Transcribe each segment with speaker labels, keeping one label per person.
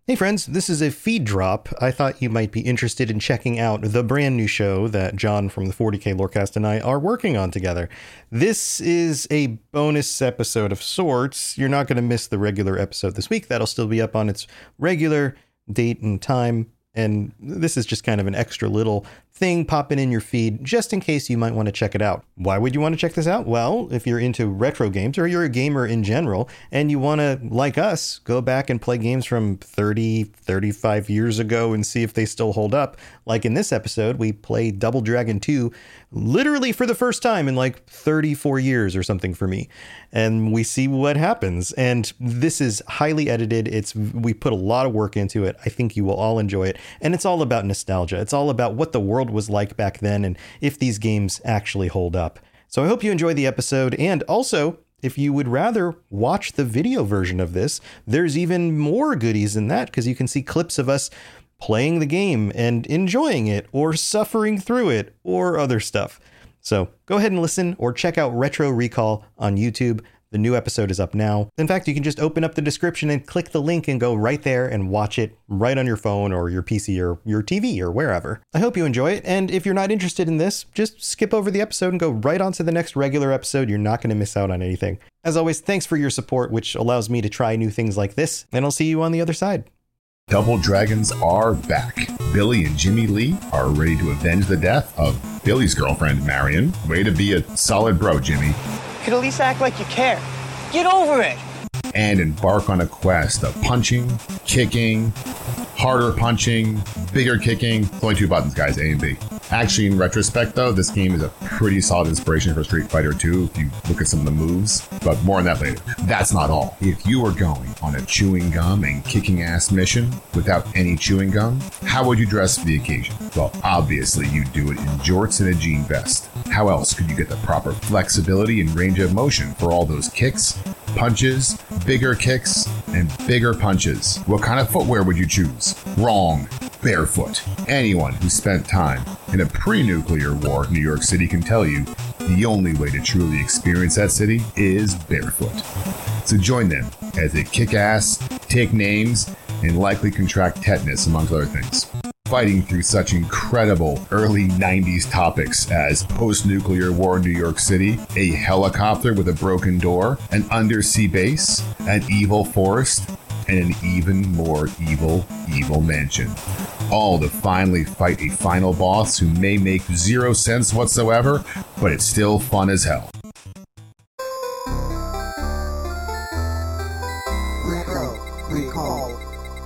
Speaker 1: Hey friends, this is a feed drop. I thought you might be interested in checking out the brand new show that John from the 40K Lorecast and I are working on together. This is a bonus episode of sorts. You're not going to miss the regular episode this week. That'll still be up on its regular date and time. And this is just kind of an extra little thing popping in your feed just in case you might want to check it out. Why would you want to check this out? Well, if you're into retro games or you're a gamer in general and you want to, like us, go back and play games from 30, 35 years ago and see if they still hold up. Like in this episode, we played Double Dragon 2 literally for the first time in like 34 years or something for me. And we see what happens. And this is highly edited. We put a lot of work into it. I think you will all enjoy it. And it's all about nostalgia. It's all about what the world was like back then and if these games actually hold up. So I hope you enjoy the episode. And also, if you would rather watch the video version of this, there's even more goodies than that because you can see clips of us playing the game and enjoying it or suffering through it or other stuff. So go ahead and listen or check out Retro Recall on YouTube. The new episode is up now. In fact, you can just open up the description and click the link and go right there and watch it right on your phone or your PC or your TV or wherever. I hope you enjoy it. And if you're not interested in this, just skip over the episode and go right on to the next regular episode. You're not going to miss out on anything. As always, thanks for your support, which allows me to try new things like this. And I'll see you on the other side.
Speaker 2: Double Dragons are back. Billy and Jimmy Lee are ready to avenge the death of Billy's girlfriend, Marion. Way to be a solid bro, Jimmy.
Speaker 3: Could at least act like you care. Get over it.
Speaker 2: And embark on a quest of punching, kicking, harder punching, bigger kicking. It's only two buttons, guys, A and B. Actually, in retrospect, though, this game is a pretty solid inspiration for Street Fighter 2 if you look at some of the moves, but more on that later. That's not all. If you were going on a chewing gum and kicking ass mission without any chewing gum, how would you dress for the occasion? Well, obviously, you'd do it in jorts and a jean vest. How else could you get the proper flexibility and range of motion for all those kicks, punches, bigger kicks, and bigger punches? What kind of footwear would you choose? Wrong. Barefoot. Anyone who spent time in a pre-nuclear war New York City can tell you the only way to truly experience that city is barefoot. So join them as they kick ass, take names, and likely contract tetanus, amongst other things. Fighting through such incredible early 90s topics as post-nuclear war New York City, a helicopter with a broken door, an undersea base, an evil forest, and an even more evil mansion. All to finally fight a final boss who may make zero sense whatsoever, but it's still fun as hell.
Speaker 4: Retro Recall.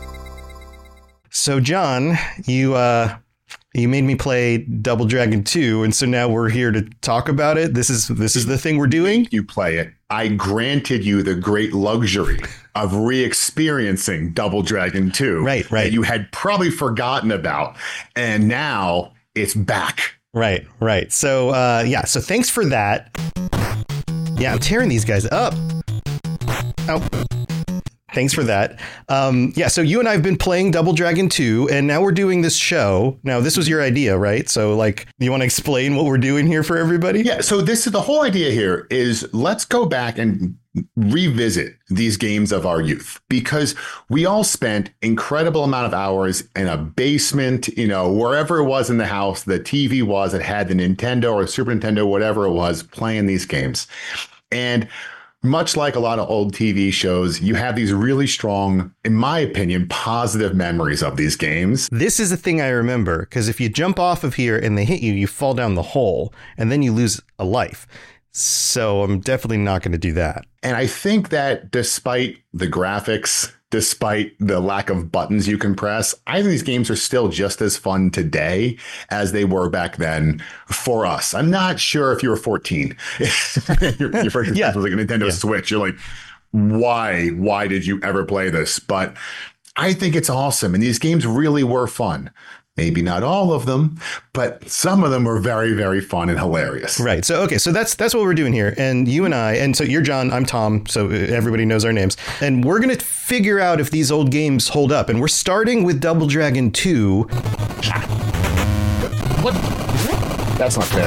Speaker 1: So John, you made me play Double Dragon 2, and so now we're here to talk about it. This is the thing we're doing.
Speaker 2: You play it. I granted you the great luxury of re-experiencing Double Dragon 2.
Speaker 1: Right.
Speaker 2: That you had probably forgotten about, and now it's back.
Speaker 1: Right. So so thanks for that. Yeah, I'm tearing these guys up. Oh. Thanks for that. So you and I have been playing Double Dragon 2, and now we're doing this show. Now, this was your idea, right? So, you want to explain what we're doing here for everybody?
Speaker 2: Yeah, so this is the whole idea here is let's go back and revisit these games of our youth, because we all spent incredible amount of hours in a basement, wherever it was in the house, the TV was, it had the Nintendo or Super Nintendo, whatever it was, playing these games. And much like a lot of old TV shows, you have these really strong, in my opinion, positive memories of these games.
Speaker 1: This is the thing I remember, because if you jump off of here and they hit you, you fall down the hole and then you lose a life. So I'm definitely not going to do that.
Speaker 2: And I think that despite the graphics, despite the lack of buttons you can press, I think these games are still just as fun today as they were back then for us. I'm not sure if you were 14. your first experience was like a Nintendo Switch. You're like, why did you ever play this? But I think it's awesome. And these games really were fun. Maybe not all of them, but some of them were very, very fun and hilarious.
Speaker 1: Right. So, okay. So that's what we're doing here. And you and I, and so you're John, I'm Tom. So everybody knows our names. And we're going to figure out if these old games hold up. And we're starting with Double Dragon 2.
Speaker 2: What? That's not fair.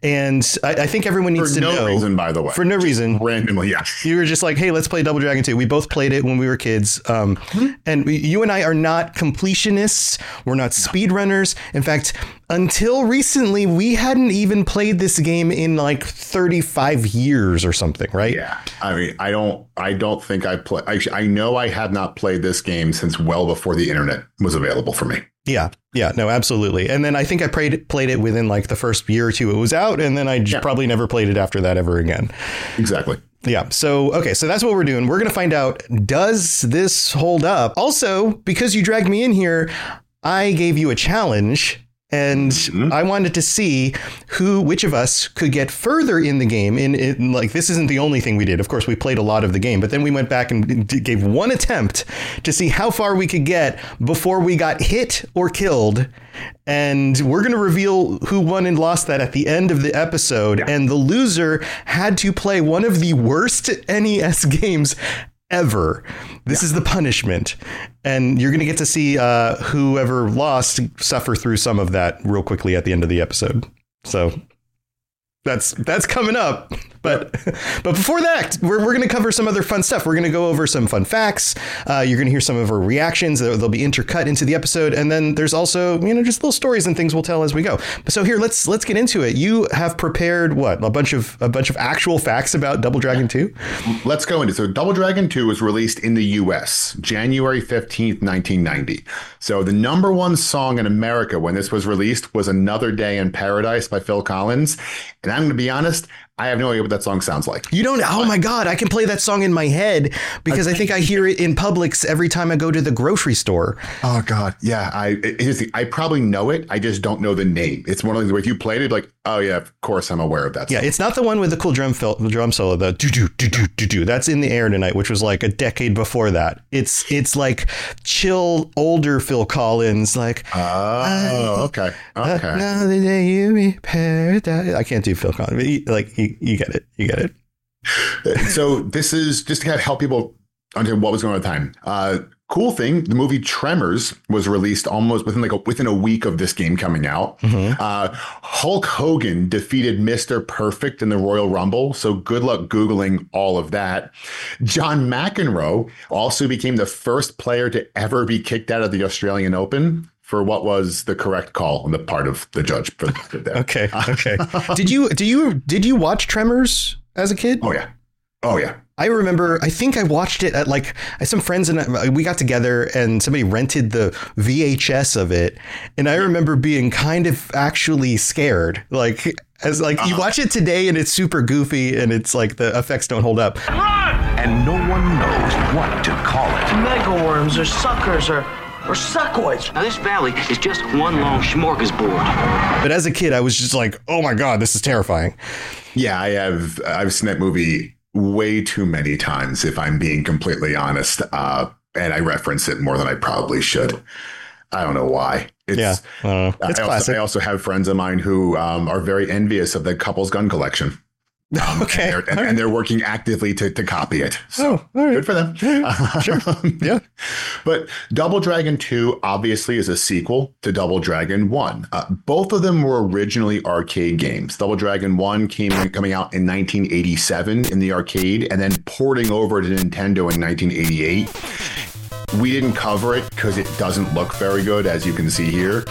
Speaker 1: And I think everyone needs
Speaker 2: For
Speaker 1: to
Speaker 2: no
Speaker 1: know.
Speaker 2: reason, by the way.
Speaker 1: For no reason.
Speaker 2: Randomly, yeah.
Speaker 1: You were just like, hey, let's play Double Dragon 2. We both played it when we were kids. And you and I are not completionists. We're not speedrunners. In fact, until recently, we hadn't even played this game in like 35 years or something, right?
Speaker 2: Yeah. I mean, I don't think I play. Actually, I know I have not played this game since well before the internet was available for me.
Speaker 1: Yeah. Yeah. No, absolutely. And then I think I played it within like the first year or two it was out. And then I probably never played it after that ever again.
Speaker 2: Exactly.
Speaker 1: Yeah. So, OK, so that's what we're doing. We're going to find out, does this hold up? Also, because you dragged me in here, I gave you a challenge. And I wanted to see which of us could get further in the game. In like, this isn't the only thing we did. Of course, we played a lot of the game, but then we went back and gave one attempt to see how far we could get before we got hit or killed. And we're going to reveal who won and lost that at the end of the episode. Yeah. And the loser had to play one of the worst NES games ever. This is the punishment. And you're going to get to see whoever lost suffer through some of that real quickly at the end of the episode. So that's coming up. But before that, we're going to cover some other fun stuff. We're going to go over some fun facts. You're going to hear some of our reactions. They'll be intercut into the episode. And then there's also, just little stories and things we'll tell as we go. So here, let's get into it. You have prepared what? A bunch of actual facts about Double Dragon 2?
Speaker 2: Let's go into it. So Double Dragon 2 was released in the US, January 15th, 1990. So the number one song in America when this was released was Another Day in Paradise by Phil Collins. And I'm going to be honest, I have no idea what that song sounds like.
Speaker 1: You don't? Oh, my God. I can play that song in my head because I think I hear it in Publix every time I go to the grocery store.
Speaker 2: Oh, God. Yeah, I probably know it. I just don't know the name. It's one of those where if you played it, like, oh, yeah, of course, I'm aware of that song.
Speaker 1: Yeah, it's not the one with the cool drum solo, the do-do-do-do-do-do. That's In the Air Tonight, which was like a decade before that. It's like chill, older Phil Collins, like...
Speaker 2: Oh, okay.
Speaker 1: Another day you be paradise. I can't do Phil Collins, but you get it. You get it.
Speaker 2: So this is just to kind of help people understand what was going on at the time. Cool thing, the movie Tremors was released almost within a week of this game coming out. Hulk Hogan defeated Mr. Perfect in the Royal Rumble. So good luck Googling all of that. John McEnroe also became the first player to ever be kicked out of the Australian Open for what was the correct call on the part of the judge.
Speaker 1: Okay. Did you watch Tremors as a kid?
Speaker 2: Oh yeah.
Speaker 1: I remember, I think I watched it at some friends and we got together and somebody rented the VHS of it. And I remember being kind of actually scared, you watch it today and it's super goofy and it's like the effects don't hold up.
Speaker 5: Run! And no one knows what to call it.
Speaker 3: Megaworms or suckers or suckoids.
Speaker 6: Now, this valley is just one long smorgasbord.
Speaker 1: But as a kid, I was just like, oh my God, this is terrifying.
Speaker 2: Yeah, I've seen that movie way too many times, if I'm being completely honest. And I reference it more than I probably should. I don't know why.
Speaker 1: It's classic.
Speaker 2: I also have friends of mine who are very envious of the couple's gun collection.
Speaker 1: Okay.
Speaker 2: And they're working actively to copy it. So all right. Good for them.
Speaker 1: Sure. Yeah.
Speaker 2: But Double Dragon 2 obviously is a sequel to Double Dragon 1. Both of them were originally arcade games. Double Dragon 1 coming out in 1987 in the arcade and then porting over to Nintendo in 1988. We didn't cover it because it doesn't look very good, as you can see here.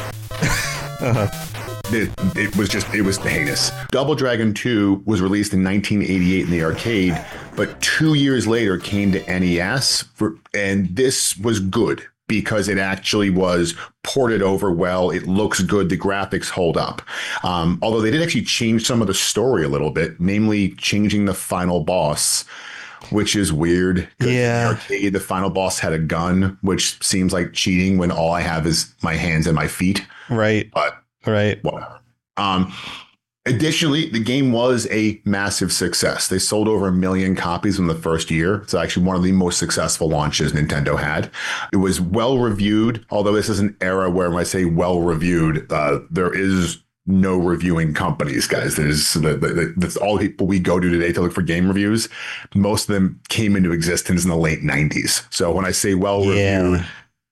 Speaker 2: It was heinous. Double Dragon 2 was released in 1988 in the arcade, but 2 years later came to NES, and this was good because it actually was ported over well. It looks good. The graphics hold up. Although they did actually change some of the story a little bit, namely changing the final boss, which is weird.
Speaker 1: Yeah.
Speaker 2: In the arcade, the final boss had a gun, which seems like cheating when all I have is my hands and my feet.
Speaker 1: Right.
Speaker 2: But
Speaker 1: right.
Speaker 2: Whatever. Additionally, the game was a massive success. They sold over 1 million copies in the first year. It's actually one of the most successful launches Nintendo had. It was well reviewed, although this is an era where when I say well reviewed, there is no reviewing companies, guys. There's that's all people we go to today to look for game reviews. Most of them came into existence in the late 90s. So when I say well reviewed,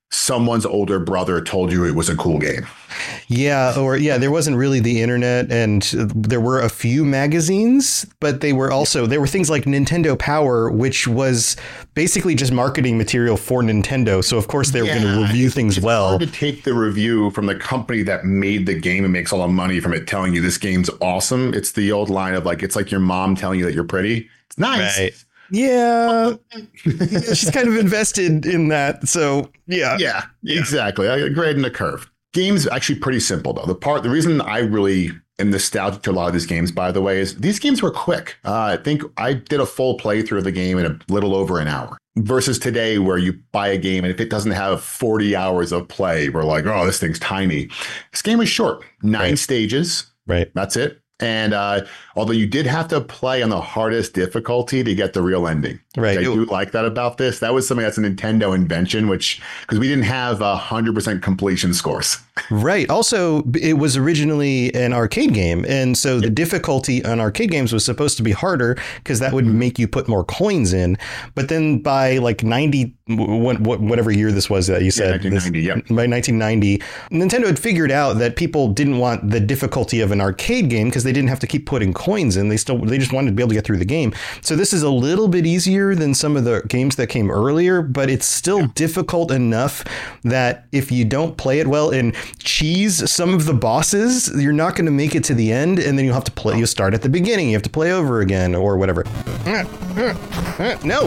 Speaker 2: someone's older brother told you it was a cool game.
Speaker 1: Yeah, there wasn't really the internet, and there were a few magazines, but there were things like Nintendo Power, which was basically just marketing material for Nintendo. So of course they were going to review things well.
Speaker 2: Hard to take the review from the company that made the game and makes all the money from it telling you this game's awesome. It's the old line of like, it's like your mom telling you that you're pretty. It's nice.
Speaker 1: Right. Yeah, she's kind of invested in that. So yeah,
Speaker 2: exactly. I grade in the curve. Game's actually pretty simple though. The reason I really am nostalgic to a lot of these games, by the way, is these games were quick. I think I did a full playthrough of the game in a little over an hour versus today where you buy a game and if it doesn't have 40 hours of play, we're like, oh, this thing's tiny. This game was short, 9 stages. Right. That's it. And although you did have to play on the hardest difficulty to get the real ending. Right. I do like that about this. That was something that's a Nintendo invention, because we didn't have 100% completion scores.
Speaker 1: Right. Also, it was originally an arcade game. And so the difficulty on arcade games was supposed to be harder because that would make you put more coins in. But then by like 90, whatever year this was that you said,
Speaker 2: 1990,
Speaker 1: by 1990, Nintendo had figured out that people didn't want the difficulty of an arcade game because they didn't have to keep putting coins in. They just wanted to be able to get through the game. So this is a little bit easier than some of the games that came earlier, but it's still difficult enough that if you don't play it well and cheese some of the bosses, you're not going to make it to the end, and then you'll have to play. You start at the beginning. You have to play over again or whatever. No.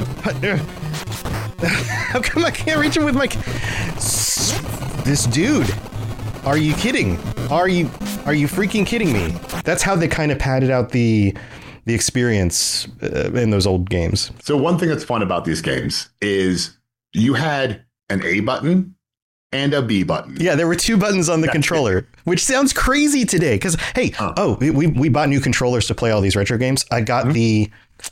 Speaker 1: How come I can't reach him with my... This dude. Are you kidding? Are you freaking kidding me? That's how they kind of padded out the experience in those old games.
Speaker 2: So one thing that's fun about these games is you had an A button and a B button.
Speaker 1: Yeah, there were 2 buttons on the controller, which sounds crazy today. Because we bought new controllers to play all these retro games. I got the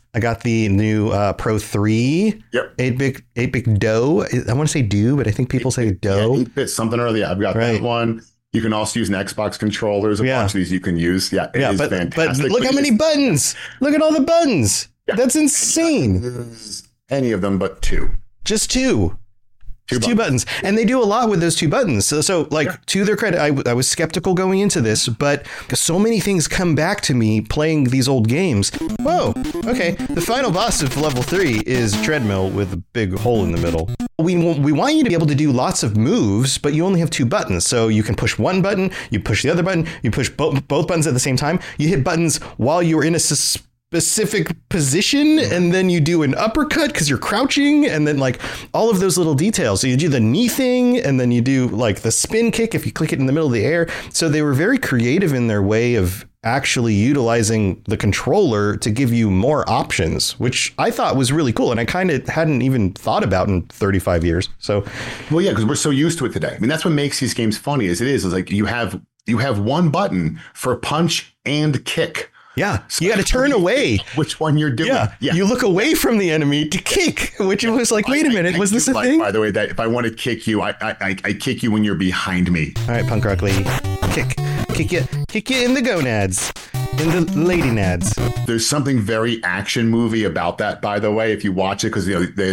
Speaker 1: new Pro 3 8-bit Do. I want to say Do, but I think people say Do.
Speaker 2: 8-bit something or other. Yeah, I've got that one. You can also use an Xbox controller. There's a bunch of these you can use. Yeah, it is fantastic.
Speaker 1: But look how many buttons. Look at all the buttons. Yeah. That's insane.
Speaker 2: Any of them but 2.
Speaker 1: Just 2. Two buttons. And they do a lot with those 2 buttons. So to their credit, I was skeptical going into this, but so many things come back to me playing these old games. Whoa. Okay. The final boss of level 3 is a treadmill with a big hole in the middle. We want you to be able to do lots of moves, but you only have 2 buttons. So you can push one button, you push the other button, you push both buttons at the same time. You hit buttons while you're in a specific position, and then you do an uppercut because you're crouching, and then like all of those little details. So you do the knee thing, and then you do like the spin kick if you click it in the middle of the air. So they were very creative in their way of actually utilizing the controller to give you more options, which I thought was really cool. And I kind of hadn't even thought about in 35 years. So,
Speaker 2: well, yeah, because we're so used to it today. I mean, that's what makes these games funny is like you have one button for punch and kick.
Speaker 1: Yeah, so you got to turn away.
Speaker 2: Which one you're doing?
Speaker 1: Yeah, you look away from the enemy to kick, which was like, wait a minute, was this a thing?
Speaker 2: By the way, that if I want to kick you, I kick you when you're behind me.
Speaker 1: All right, Punk Rock Lady, kick you in the gonads, in the lady nads.
Speaker 2: There's something very action movie about that, by the way, if you watch it, because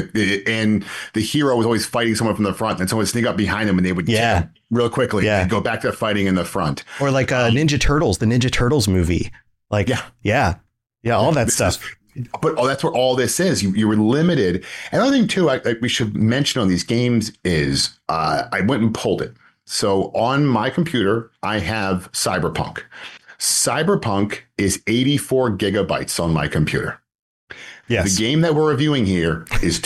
Speaker 2: and the hero was always fighting someone from the front, and someone would sneak up behind them, and they would kick him real quickly and go back to fighting in the front.
Speaker 1: Or like Ninja Turtles, the Ninja Turtles movie. Like, yeah, all that stuff.
Speaker 2: But that's what all this is. You were limited. Another thing, too, we should mention on these games is I went and pulled it. So on my computer, I have Cyberpunk. Cyberpunk is 84 gigabytes on my computer. Yes. The game that we're reviewing here is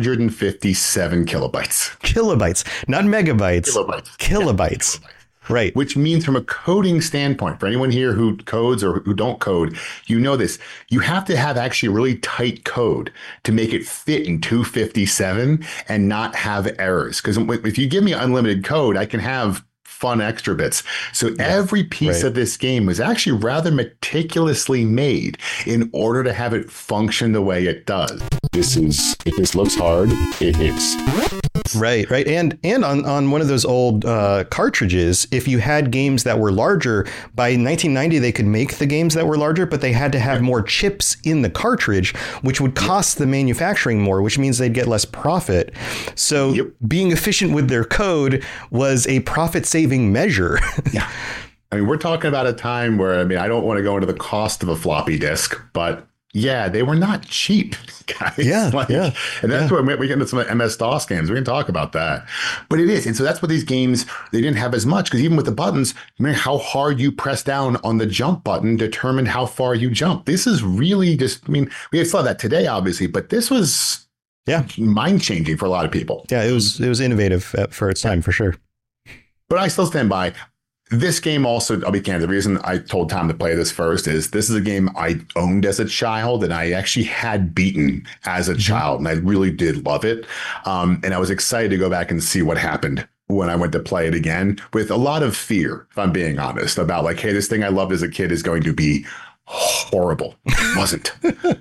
Speaker 2: 257 kilobytes.
Speaker 1: Kilobytes, not megabytes.
Speaker 2: Kilobytes.
Speaker 1: Yeah. Right.
Speaker 2: Which means from a coding standpoint, for anyone here who codes or who don't code, you know this. You have to have actually really tight code to make it fit in 257 and not have errors. Because if you give me unlimited code, I can have fun extra bits. So every piece of this game was actually rather meticulously made in order to have it function the way it does.
Speaker 7: If this looks hard, it hits.
Speaker 1: Right. And on one of those old cartridges, if you had games that were larger, by 1990 they could make the games that were larger, but they had to have more chips in the cartridge, which would cost the manufacturing more, which means they'd get less profit. So being efficient with their code was a profit-saving measure.
Speaker 2: Yeah. I mean, we're talking about a time where, I mean, I don't want to go into the cost of a floppy disk, but yeah, they were not cheap, guys.
Speaker 1: Yeah,
Speaker 2: And that's where we get into some MS-DOS games. We can talk about that. But it is. And so that's what these games, they didn't have as much, because even with the buttons, remember how hard you press down on the jump button determined how far you jump. This is really just, I mean, we still have that today, obviously, but this was mind-changing for a lot of people.
Speaker 1: Yeah, it was innovative for its time, for sure.
Speaker 2: But I still stand by. This game also, I'll be candid, the reason I told Tom to play this first is this is a game I owned as a child and I actually had beaten as a child, and I really did love it. And I was excited to go back and see what happened when I went to play it again, with a lot of fear, if I'm being honest, about like, hey, this thing I loved as a kid is going to be horrible. It wasn't.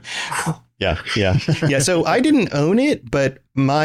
Speaker 1: Yeah. So I didn't own it, but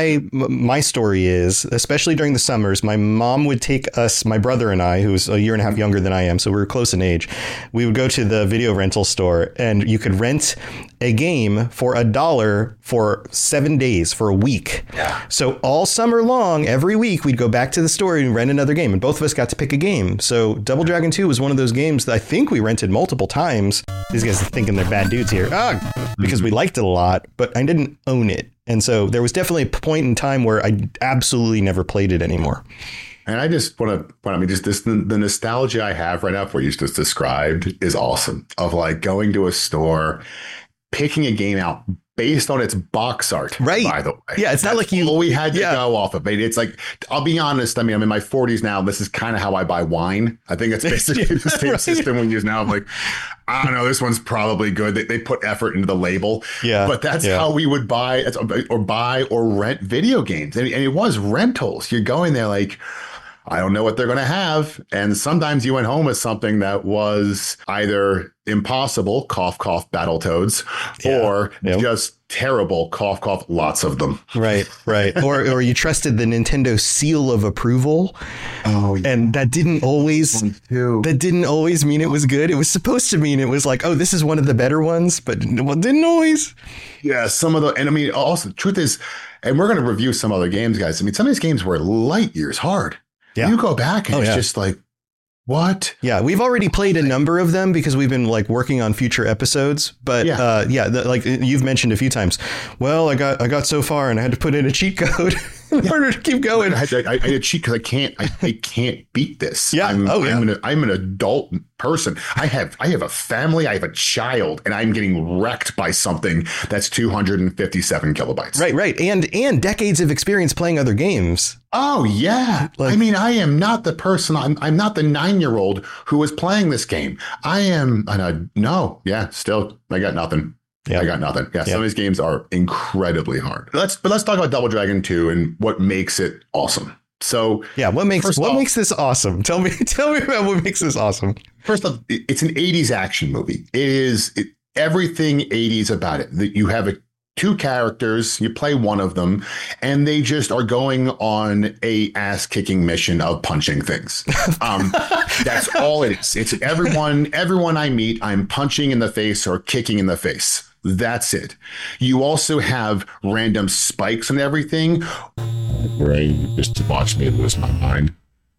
Speaker 1: my story is, especially during the summers, my mom would take us, my brother and I, who's a year and a half younger than I am, so we were close in age. We would go to the video rental store, and you could rent a game for $1 for 7 days, for a week.
Speaker 2: Yeah.
Speaker 1: So all summer long, every week, we'd go back to the store and rent another game, and both of us got to pick a game. So Double Dragon 2 was one of those games that I think we rented multiple times. These guys are thinking they're bad dudes here. Because we liked it a lot, but I didn't own it. And so there was definitely a point in time where I absolutely never played it anymore.
Speaker 2: And I just want to, I mean, just this, the nostalgia I have right now for what you just described is awesome. Of like going to a store, picking a game out based on its box art,
Speaker 1: right?
Speaker 2: By the way,
Speaker 1: yeah, it's not like
Speaker 2: we had to go off of it. It's like, I'll be honest. I mean, I'm in my 40s now. This is kind of how I buy wine. I think it's basically the same system we use now. I'm like, I don't know, this one's probably good. They put effort into the label.
Speaker 1: Yeah,
Speaker 2: but that's how we would buy or rent video games, and it was rentals. You're going there like, I don't know what they're going to have. And sometimes you went home with something that was either impossible, cough, cough, Battletoads, or just terrible, cough, cough, lots of them.
Speaker 1: Right. or you trusted the Nintendo seal of approval. Oh, yeah. And that didn't always mean it was good. It was supposed to mean it was like, oh, this is one of the better ones, but didn't always.
Speaker 2: Yeah, some of the, and I mean, also the truth is, and we're going to review some other games, guys. I mean, some of these games were light years hard. Yeah. You go back and it's just like, what?
Speaker 1: Yeah, we've already played a number of them because we've been like working on future episodes. But like you've mentioned a few times. Well, I got so far and I had to put in a cheat code in order to keep going.
Speaker 2: I had to cheat because I can't beat this.
Speaker 1: Yeah.
Speaker 2: I'm an adult person. I have a family. I have a child, and I'm getting wrecked by something that's 257 kilobytes.
Speaker 1: Right. And decades of experience playing other games.
Speaker 2: Oh, yeah. I mean, I am not the person. I'm not the 9-year-old who was playing this game. I am. Still, I got nothing. Yeah. I got nothing. Yeah, some of these games are incredibly hard. Let's talk about Double Dragon 2 and what makes it awesome. So,
Speaker 1: what makes this awesome? Tell me about what makes this awesome.
Speaker 2: First off, it's an 80s action movie. It is everything 80s about it. You have two characters, you play one of them, and they just are going on a ass-kicking mission of punching things. That's all it is. It's everyone I meet, I'm punching in the face or kicking in the face. That's it. You also have random spikes and everything. My brain just to watch me lose my mind.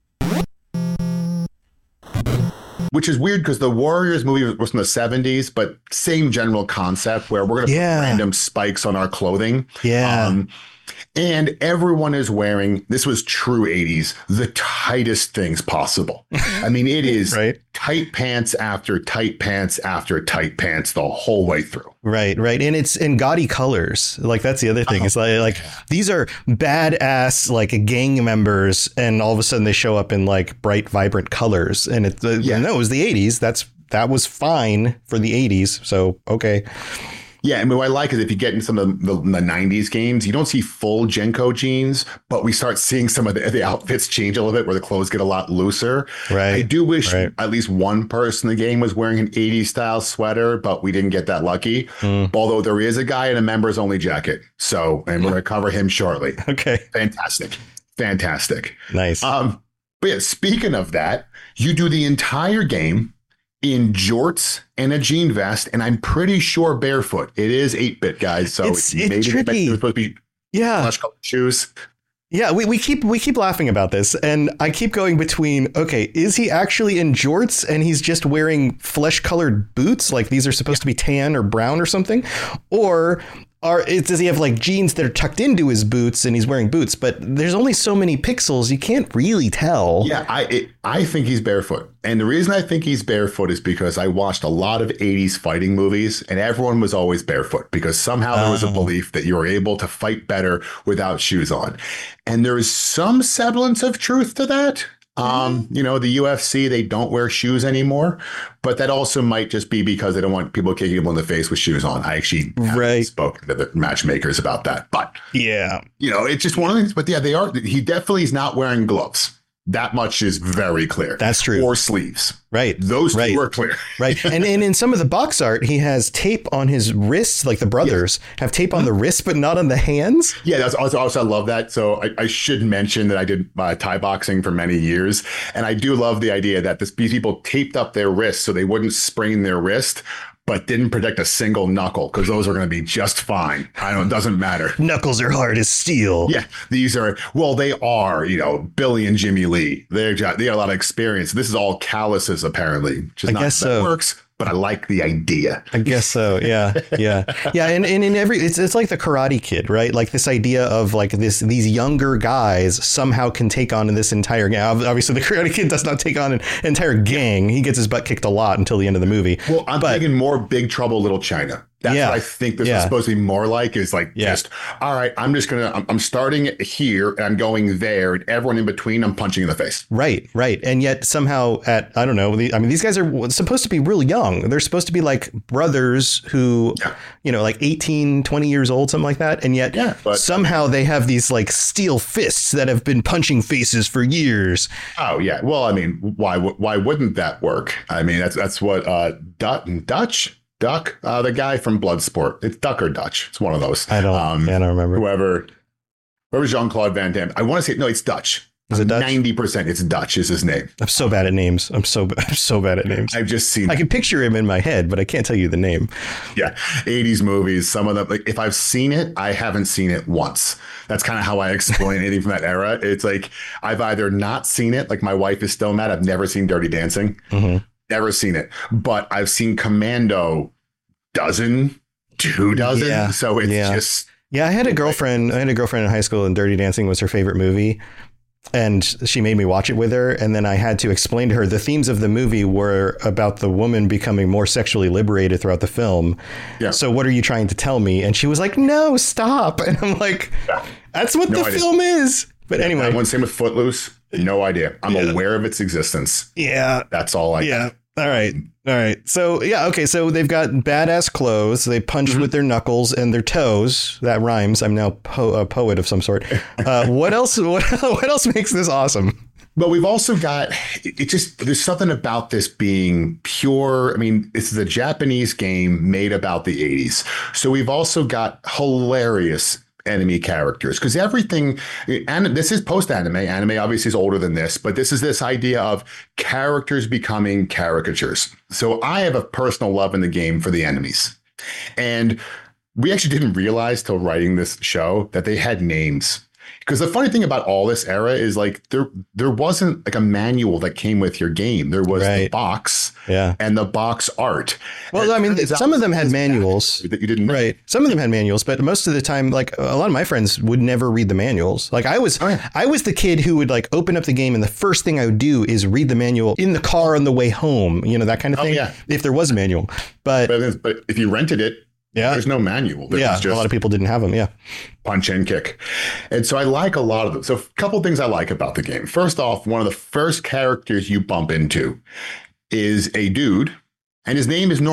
Speaker 2: Which is weird because the Warriors movie was from the 70s, but same general concept where we're going to put random spikes on our clothing.
Speaker 1: Yeah.
Speaker 2: And everyone is wearing, this was true 80s, the tightest things possible. I mean, it is tight pants after tight pants after tight pants the whole way through.
Speaker 1: Right. And it's in gaudy colors. Like, that's the other thing. It's like these are badass, like gang members. And all of a sudden they show up in like bright, vibrant colors. And it was the 80s. That was fine for the 80s. So, OK.
Speaker 2: Yeah, I mean, what I like is if you get in some of the 90s games, you don't see full Genko jeans, but we start seeing some of the outfits change a little bit where the clothes get a lot looser.
Speaker 1: Right.
Speaker 2: I do wish
Speaker 1: Right.
Speaker 2: at least one person in the game was wearing an 80s style sweater, but we didn't get that lucky. Although there is a guy in a members only jacket. So, and we're going to cover him shortly.
Speaker 1: Okay.
Speaker 2: Fantastic. Fantastic.
Speaker 1: Nice.
Speaker 2: But yeah, speaking of that, you do the entire game in jorts and a jean vest, and I'm pretty sure barefoot. It is 8-bit, guys. So
Speaker 1: It's
Speaker 2: maybe
Speaker 1: tricky.
Speaker 2: it was supposed to be
Speaker 1: Yeah.
Speaker 2: flesh colored shoes.
Speaker 1: Yeah, we keep laughing about this, and I keep going between, okay, is he actually in jorts and he's just wearing flesh-colored boots, like these are supposed to be tan or brown or something, or does he have like jeans that are tucked into his boots and he's wearing boots? But there's only so many pixels, you can't really tell.
Speaker 2: Yeah, I think he's barefoot. And the reason I think he's barefoot is because I watched a lot of 80s fighting movies and everyone was always barefoot because somehow there was a belief that you were able to fight better without shoes on. And there is some semblance of truth to that. You know, the UFC, they don't wear shoes anymore, but that also might just be because they don't want people kicking people in the face with shoes on. I actually haven't spoken to the matchmakers about that, but
Speaker 1: Yeah.
Speaker 2: you know, it's just one of the things, but yeah, he definitely is not wearing gloves. That much is very clear.
Speaker 1: That's true.
Speaker 2: Or sleeves.
Speaker 1: Right.
Speaker 2: Those
Speaker 1: right.
Speaker 2: two are clear.
Speaker 1: Right. And in some of the box art, he has tape on his wrists, like the brothers have tape on the wrists, but not on the hands.
Speaker 2: Yeah, that's also I love that. So I should mention that I did Thai boxing for many years. And I do love the idea that these people taped up their wrists so they wouldn't sprain their wrist, but didn't protect a single knuckle because those are going to be just fine. It doesn't matter.
Speaker 1: Knuckles are hard as steel.
Speaker 2: Yeah, these are, well, they are, you know, Billy and Jimmy Lee. They have a lot of experience. This is all calluses, apparently. Which is not
Speaker 1: guess
Speaker 2: how that
Speaker 1: so.
Speaker 2: works, but I like the idea.
Speaker 1: I guess so. Yeah. Yeah. Yeah. And in every, it's like the Karate Kid, right? Like this idea of like these younger guys somehow can take on this entire gang. Obviously, the Karate Kid does not take on an entire gang. He gets his butt kicked a lot until the end of the movie.
Speaker 2: Well, I'm thinking more Big Trouble Little China. That's what I think this is supposed to be more like, is like just, all right, I'm starting here and I'm going there, and everyone in between I'm punching in the face.
Speaker 1: Right, right. And yet somehow I don't know, these guys are supposed to be really young. They're supposed to be like brothers who, you know, like 18, 20 years old, something like that. And yet somehow they have these like steel fists that have been punching faces for years.
Speaker 2: Oh, yeah. Well, I mean, why wouldn't that work? I mean, that's what Duck, the guy from Bloodsport. It's Duck or Dutch. It's one of those.
Speaker 1: I don't remember.
Speaker 2: Whoever Jean-Claude Van Damme. I want to say, no, it's Dutch.
Speaker 1: Is it Dutch?
Speaker 2: 90% it's Dutch is his name.
Speaker 1: I'm so bad at names. I'm so bad at names.
Speaker 2: I've just seen
Speaker 1: I can picture him in my head, but I can't tell you the name.
Speaker 2: Yeah. 80s movies. Some of them, like if I've seen it, I haven't seen it once. That's kind of how I explain anything from that era. It's like I've either not seen it, like my wife is still mad. I've never seen Dirty Dancing. Never seen it. But I've seen Commando 2 dozen.
Speaker 1: Yeah.
Speaker 2: So it's just.
Speaker 1: Yeah, I had a girlfriend in high school and Dirty Dancing was her favorite movie. And she made me watch it with her. And then I had to explain to her the themes of the movie were about the woman becoming more sexually liberated throughout the film. Yeah. So what are you trying to tell me? And she was like, no, stop. And I'm like, that's what the film is. But anyway.
Speaker 2: One same with Footloose. No idea. I'm aware of its existence.
Speaker 1: Yeah.
Speaker 2: That's all I got.
Speaker 1: All right. So, yeah. OK, so they've got badass clothes. They punch with their knuckles and their toes. That rhymes. I'm now a poet of some sort. What else? What else makes this awesome?
Speaker 2: But we've also got there's something about this being pure. I mean, this is a Japanese game made about the 80s. So we've also got hilarious enemy characters, because everything, and this is post-anime. Anime obviously is older than this, but this is this idea of characters becoming caricatures. So I have a personal love in the game for the enemies. And we actually didn't realize till writing this show that they had names. Because the funny thing about all this era is like there wasn't like a manual that came with your game. There was the box and the box art.
Speaker 1: Well, I mean, some of them had manuals
Speaker 2: that you didn't know.
Speaker 1: Right. Some of them had manuals, but most of the time, like a lot of my friends would never read the manuals. Like I was the kid who would like open up the game and the first thing I would do is read the manual in the car on the way home, you know, that kind of thing. If there was a manual. But
Speaker 2: if you rented it, there's no manual. There's just
Speaker 1: a lot of people didn't have them. Yeah.
Speaker 2: Punch and kick. And so I like a lot of them. So a couple of things I like about the game. First off, one of the first characters you bump into is a dude, and his name is Normal.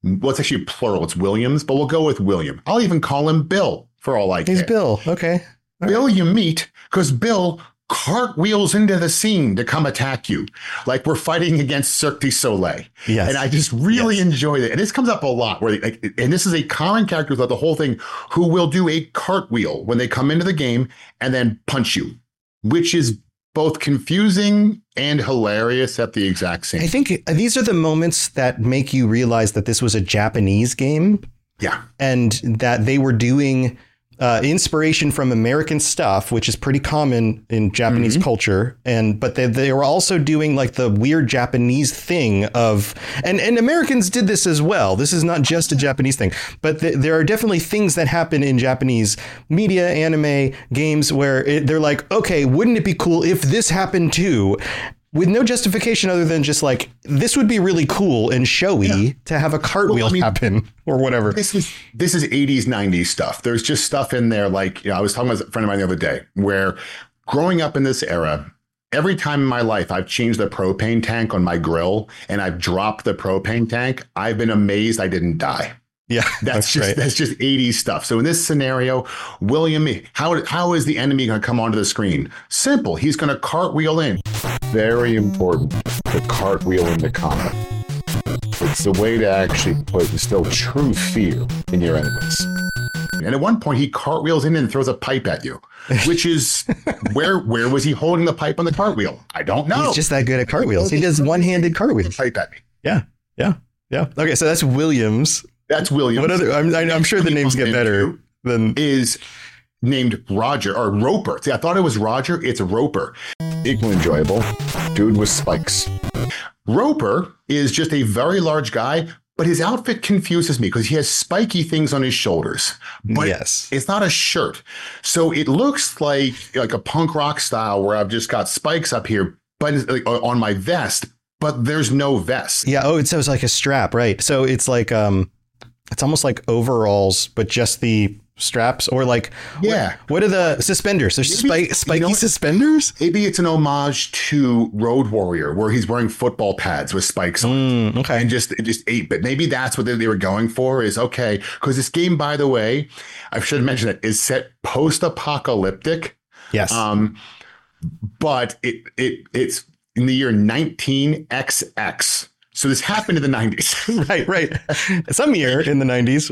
Speaker 2: well, it's actually plural. It's Williams, but we'll go with William. I'll even call him Bill for all I care.
Speaker 1: He's Bill. Okay.
Speaker 2: Bill, you meet because Bill cartwheels into the scene to come attack you, like we're fighting against Cirque du Soleil.
Speaker 1: Yes.
Speaker 2: And I just really enjoy it. And this comes up a lot where, and this is a common character throughout the whole thing, who will do a cartwheel when they come into the game and then punch you, which is both confusing and hilarious at the exact same.
Speaker 1: I think these are the moments that make you realize that this was a Japanese game.
Speaker 2: Yeah.
Speaker 1: And that they were doing inspiration from American stuff, which is pretty common in Japanese culture. But they were also doing like the weird Japanese thing of, and Americans did this as well. This is not just a Japanese thing, but there are definitely things that happen in Japanese media, anime, games where they're like, okay, wouldn't it be cool if this happened too? With no justification other than just like, this would be really cool and showy to have a cartwheel happen or whatever.
Speaker 2: This is 80s, 90s stuff. There's just stuff in there. Like, I was talking with a friend of mine the other day where growing up in this era, every time in my life I've changed the propane tank on my grill and I've dropped the propane tank, I've been amazed I didn't die.
Speaker 1: Yeah,
Speaker 2: that's just 80s stuff. So in this scenario, William, how is the enemy going to come onto the screen? Simple. He's going to cartwheel in. Very important to cartwheel into combat. It's the way to actually instill true fear in your enemies. And at one point, he cartwheels in and throws a pipe at you, which is where was he holding the pipe on the cartwheel? I don't know.
Speaker 1: He's just that good at cartwheels. He does one-handed cartwheels.
Speaker 2: Pipe at me.
Speaker 1: Yeah. Okay, so that's Williams.
Speaker 2: That's Williams.
Speaker 1: What other? I'm sure the names get better than
Speaker 2: is named Roger or Roper. See, I thought it was Roger. It's Roper. Equally enjoyable. Dude with spikes. Roper is just a very large guy, but his outfit confuses me because he has spiky things on his shoulders. But it's not a shirt. So it looks like a punk rock style where I've just got spikes up here, but on my vest, but there's no vest.
Speaker 1: Yeah. Oh, it's like a strap, right? So it's like it's almost like overalls, but just the straps, or like, what are the suspenders? There's spiky suspenders.
Speaker 2: Maybe it's an homage to Road Warrior, where he's wearing football pads with spikes on.
Speaker 1: Okay,
Speaker 2: and just 8-bit. Maybe that's what they were going for. Is okay because this game, by the way, I should have mentioned it, is set post-apocalyptic.
Speaker 1: Yes,
Speaker 2: but it's in the year 19XX. So this happened in the 90s.
Speaker 1: right. Some year in the 90s.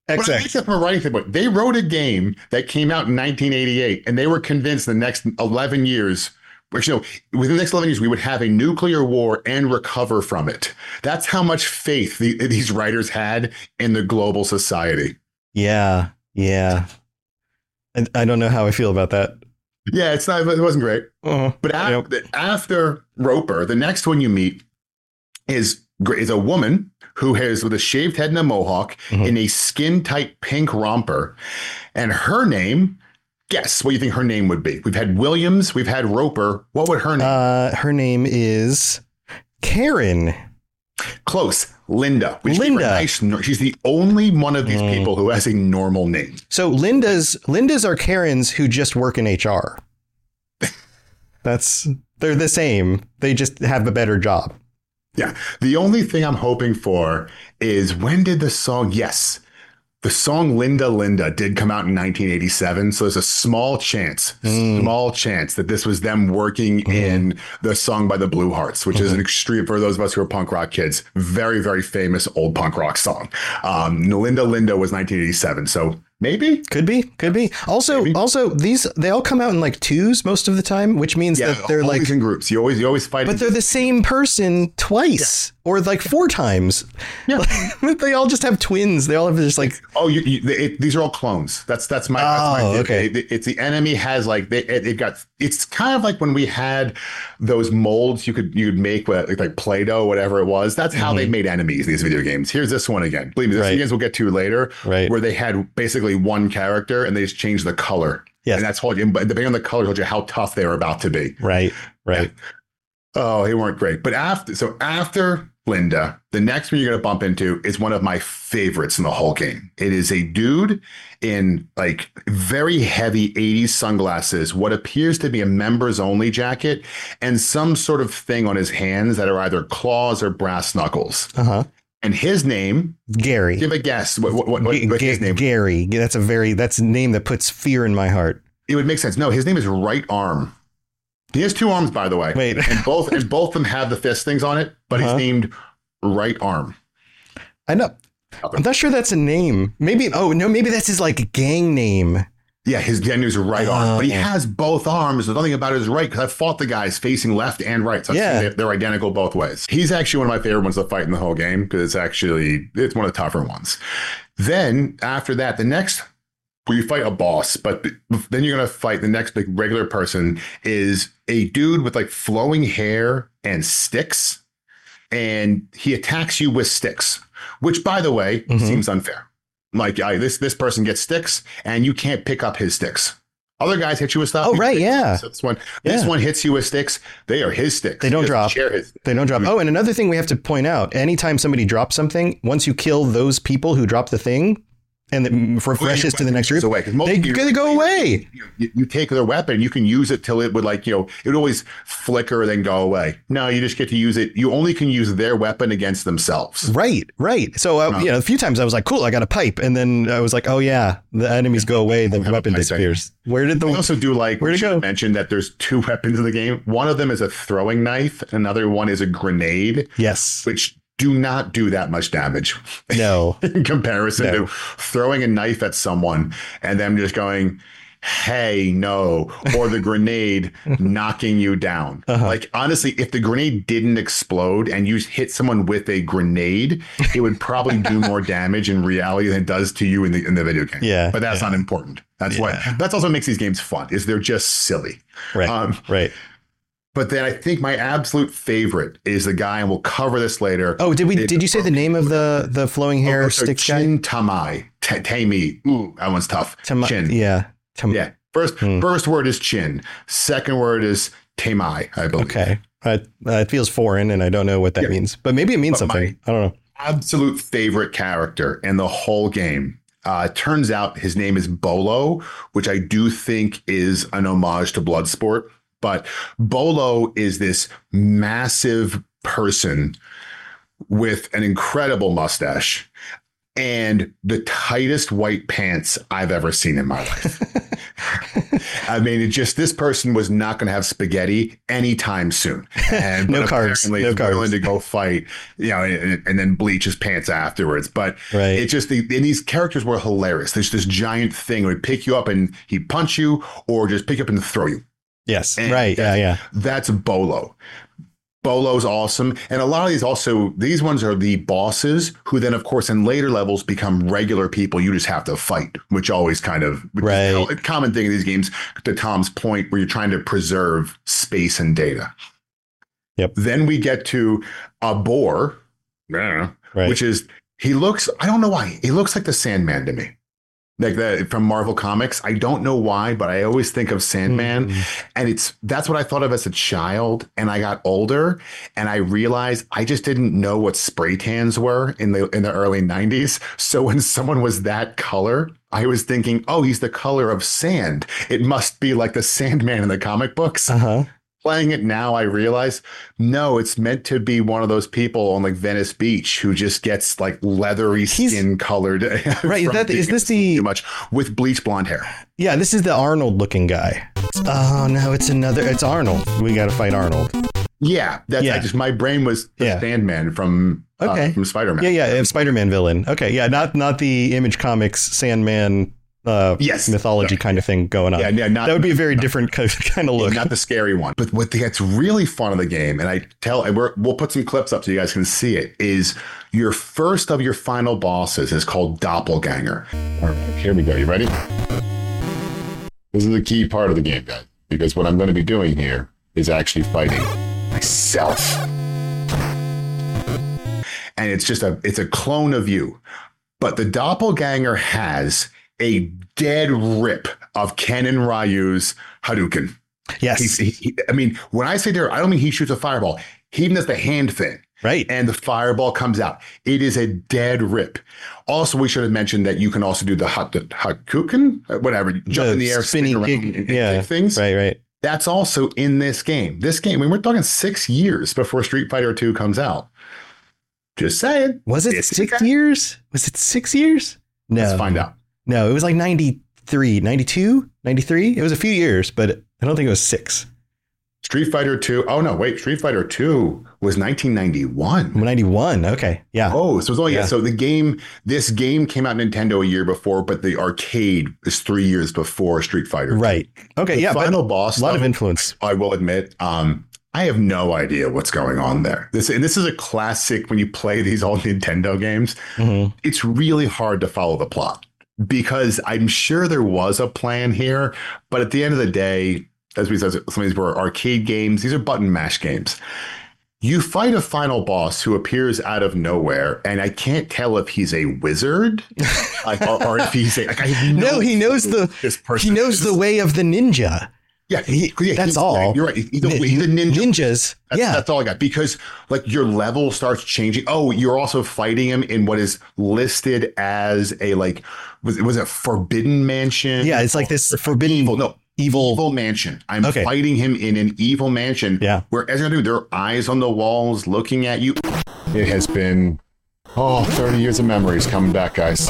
Speaker 2: XX. They wrote a game that came out in 1988, and they were convinced the next 11 years, within the next 11 years, we would have a nuclear war and recover from it. That's how much faith these writers had in the global society.
Speaker 1: Yeah. I don't know how I feel about that.
Speaker 2: Yeah, it wasn't great. But after Roper, the next one you meet is a woman who has with a shaved head and a mohawk in a skin tight pink romper. And her name, guess what you think her name would be. We've had Williams. We've had Roper. What would her name?
Speaker 1: Her name is Karen.
Speaker 2: Close. Linda. Linda. She's the only one of these people who has a normal name.
Speaker 1: So Linda's are Karens who just work in HR. They're the same. They just have a better job.
Speaker 2: Yeah. The only thing I'm hoping for is when did the song? Yes. The song Linda Linda did come out in 1987. So there's a small chance that this was them working in the song by the Blue Hearts, which is an extreme, for those of us who are punk rock kids, very, very famous old punk rock song. Linda Linda was 1987. So maybe
Speaker 1: could be. Also, they all come out in like twos most of the time, which means that they're like
Speaker 2: in groups. You always fight,
Speaker 1: but they're the same person twice or like 4 times. Yeah, they all just have twins. They all have just like
Speaker 2: these are all clones. That's my
Speaker 1: okay.
Speaker 2: It's the enemy has like they've got. It's kind of like when we had those molds you'd make with like Play-Doh, whatever it was. That's how they made enemies in these video games. Here's this one again. Believe me, this games we'll get to later, where they had basically one character and they just changed the color.
Speaker 1: Yes.
Speaker 2: And that's told you, but depending on the color, told you how tough they were about to be.
Speaker 1: Right.
Speaker 2: Yeah. Oh, they weren't great. But after Linda, the next one you're going to bump into is one of my favorites in the whole game. It is a dude in like very heavy 80s sunglasses, what appears to be a members only jacket, and some sort of thing on his hands that are either claws or brass knuckles. And his name,
Speaker 1: Gary.
Speaker 2: give a guess. What's his name?
Speaker 1: Gary. That's a name that puts fear in my heart.
Speaker 2: It would make sense. No, his name is Right Arm. He has 2 arms, by the way.
Speaker 1: Wait.
Speaker 2: And both of them have the fist things on it, but he's named Right Arm.
Speaker 1: I know. I'm not sure that's a name. Maybe that's his like gang name.
Speaker 2: Yeah, his name is Right Arm, but he has both arms. There's nothing about his right, because I've fought the guys facing left and right. So they're identical both ways. He's actually one of my favorite ones to fight in the whole game, because it's one of the tougher ones. Then after that, the next, where you fight a boss, but then you're going to fight the next like regular person is a dude with like flowing hair and sticks, and he attacks you with sticks, which, by the way, seems unfair. Like this person gets sticks, and you can't pick up his sticks. Other guys hit you with stuff.
Speaker 1: Oh, right, yeah.
Speaker 2: So this one hits you with sticks. They are his sticks.
Speaker 1: They don't drop. They don't drop. Oh, and another thing we have to point out: anytime somebody drops something, once you kill those people who drop the thing, and it refreshes to the next group, they go away.
Speaker 2: You take their weapon, you can use it till it would it would always flicker and then go away. No, you just get to use it. You only can use their weapon against themselves.
Speaker 1: Right. So, a few times I was like, cool, I got a pipe. And then I was like, oh, yeah, the enemies go away. The weapon disappears. Where did
Speaker 2: I also do where'd it go? Mention that there's 2 weapons in the game. One of them is a throwing knife. Another one is a grenade.
Speaker 1: Yes.
Speaker 2: Which do not do that much damage.
Speaker 1: No.
Speaker 2: In comparison to throwing a knife at someone and them just going, hey, no, or the grenade knocking you down. Like, honestly, if the grenade didn't explode and you hit someone with a grenade, it would probably do more damage in reality than it does to you in the video game.
Speaker 1: Yeah.
Speaker 2: But that's not important. That's also what makes these games fun, is they're just silly.
Speaker 1: Right. Right.
Speaker 2: But then I think my absolute favorite is the guy, and we'll cover this later.
Speaker 1: Oh, did you say the name of the flowing hair sticks guy?
Speaker 2: Chin Tamai. Tamei. Ooh, that one's tough. Chin.
Speaker 1: Yeah.
Speaker 2: Yeah. First word is chin. Second word is Tamai, I believe.
Speaker 1: Okay. It feels foreign, and I don't know what that means. But maybe it means something. I don't know.
Speaker 2: Absolute favorite character in the whole game. Turns out his name is Bolo, which I do think is an homage to Bloodsport. But Bolo is this massive person with an incredible mustache and the tightest white pants I've ever seen in my life. I mean, this person was not going to have spaghetti anytime soon. And
Speaker 1: no carbs.
Speaker 2: He's willing to go fight, and then bleach his pants afterwards. But it's just, and these characters were hilarious. There's this giant thing that would pick you up and he'd punch you or just pick you up and throw you.
Speaker 1: Yes. And right. Yeah.
Speaker 2: That's Bolo. Bolo's awesome. And a lot of these ones are the bosses who then, of course, in later levels become regular people you just have to fight, which always kind of is a common thing in these games, to Tom's point, where you're trying to preserve space and data.
Speaker 1: Yep.
Speaker 2: Then we get to a boar, which is, I don't know why, he looks like the Sandman to me. Like from Marvel Comics. I don't know why, but I always think of Sandman. And that's what I thought of as a child. And I got older and I realized I just didn't know what spray tans were in the early 90s. So when someone was that color, I was thinking, oh, he's the color of sand. It must be like the Sandman in the comic books. Playing it now, I realize, no, it's meant to be one of those people on like Venice Beach who just gets like leathery skin colored.
Speaker 1: Right. Is this the
Speaker 2: too much with bleach blonde hair?
Speaker 1: Yeah, this is the Arnold looking guy. Oh no, it's Arnold. We got to fight Arnold.
Speaker 2: Yeah, my brain was the Sandman from Spider-Man.
Speaker 1: Yeah, Spider-Man villain. Okay, yeah, not the Image Comics Sandman. Mythology kind of thing going on. Yeah, that would be a very different kind of look.
Speaker 2: Not the scary one. But what gets really fun of the game, and we'll put some clips up so you guys can see it, is your first of your final bosses is called Doppelganger. All right, here we go. You ready? This is the key part of the game, guys, because what I'm going to be doing here is actually fighting myself. And it's a clone of you. But the Doppelganger has a dead rip of Ken and Ryu's Hadouken.
Speaker 1: Yes.
Speaker 2: I mean, when I say there, I don't mean he shoots a fireball. He even does the hand thing.
Speaker 1: Right.
Speaker 2: And the fireball comes out. It is a dead rip. Also, we should have mentioned that you can also do the Hadouken, whatever, jump in the air, spinning around and things.
Speaker 1: Right.
Speaker 2: That's also in this game. We're talking 6 years before Street Fighter 2 comes out. Just saying.
Speaker 1: Was it 6 years? Was it 6 years? No.
Speaker 2: Let's find out.
Speaker 1: No, it was like 93, 92, 93. It was a few years, but I don't think it was 6.
Speaker 2: Street Fighter 2. Oh, no, wait. Street Fighter 2 was 1991.
Speaker 1: 91. Okay. Yeah.
Speaker 2: Oh, so it's only, so this game came out Nintendo a year before, but the arcade is 3 years before Street Fighter 2.
Speaker 1: Right. Okay.
Speaker 2: The final boss.
Speaker 1: A lot of influence.
Speaker 2: I will admit, I have no idea what's going on there. This is a classic when you play these old Nintendo games. Mm-hmm. It's really hard to follow the plot because I'm sure there was a plan here, but at the end of the day, as we said, some of these were arcade games. These are button mash games. You fight a final boss who appears out of nowhere, and I can't tell if he's a wizard, or if he's a. Like, I have no,
Speaker 1: he knows the way of the ninja.
Speaker 2: Yeah,
Speaker 1: that's all.
Speaker 2: You're right. He's a ninja.
Speaker 1: Ninjas.
Speaker 2: That's all I got. Because like your level starts changing. Oh, you're also fighting him in what is listed as a was it Forbidden Mansion?
Speaker 1: Yeah, it's like this forbidden. Evil
Speaker 2: mansion. I'm fighting him in an evil mansion.
Speaker 1: Yeah.
Speaker 2: Where as I do, there are eyes on the walls looking at you. It has been 30 years of memories coming back, guys.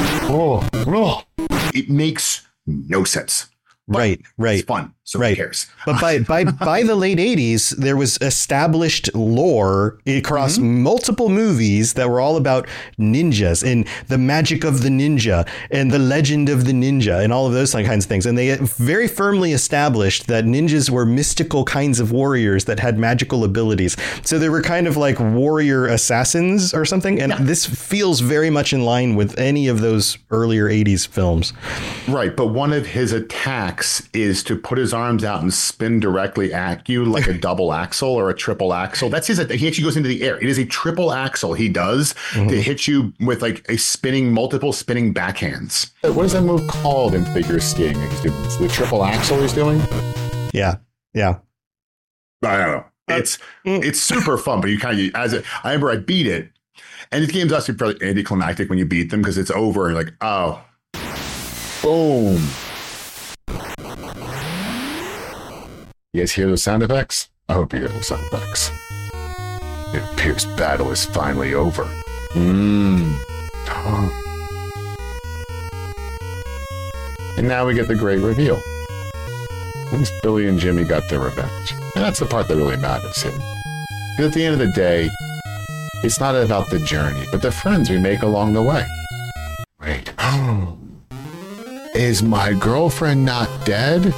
Speaker 2: It makes no sense.
Speaker 1: Right.
Speaker 2: It's fun. So who cares?
Speaker 1: But by the late 80s, there was established lore across multiple movies that were all about ninjas and the magic of the ninja and the legend of the ninja and all of those kinds of things. And they very firmly established that ninjas were mystical kinds of warriors that had magical abilities. So they were kind of like warrior assassins or something. And this feels very much in line with any of those earlier 80s films.
Speaker 2: Right. But one of his attacks is to put his arms out and spin directly at you like a double axle or a triple axle. That's he actually goes into the air. It is a triple axle he does to hit you with like multiple spinning backhands. What is that move called in figure skating? It's the triple axle he's doing?
Speaker 1: Yeah. I
Speaker 2: don't know. It's super fun, but I remember I beat it, and this game's actually fairly anticlimactic when you beat them because it's over and you're like, oh, boom. You guys hear those sound effects? I hope you hear those sound effects. It appears battle is finally over. And now we get the great reveal. Once Billy and Jimmy got their revenge. And that's the part that really matters here. Because at the end of the day, it's not about the journey, but the friends we make along the way. Wait. Is my girlfriend not dead?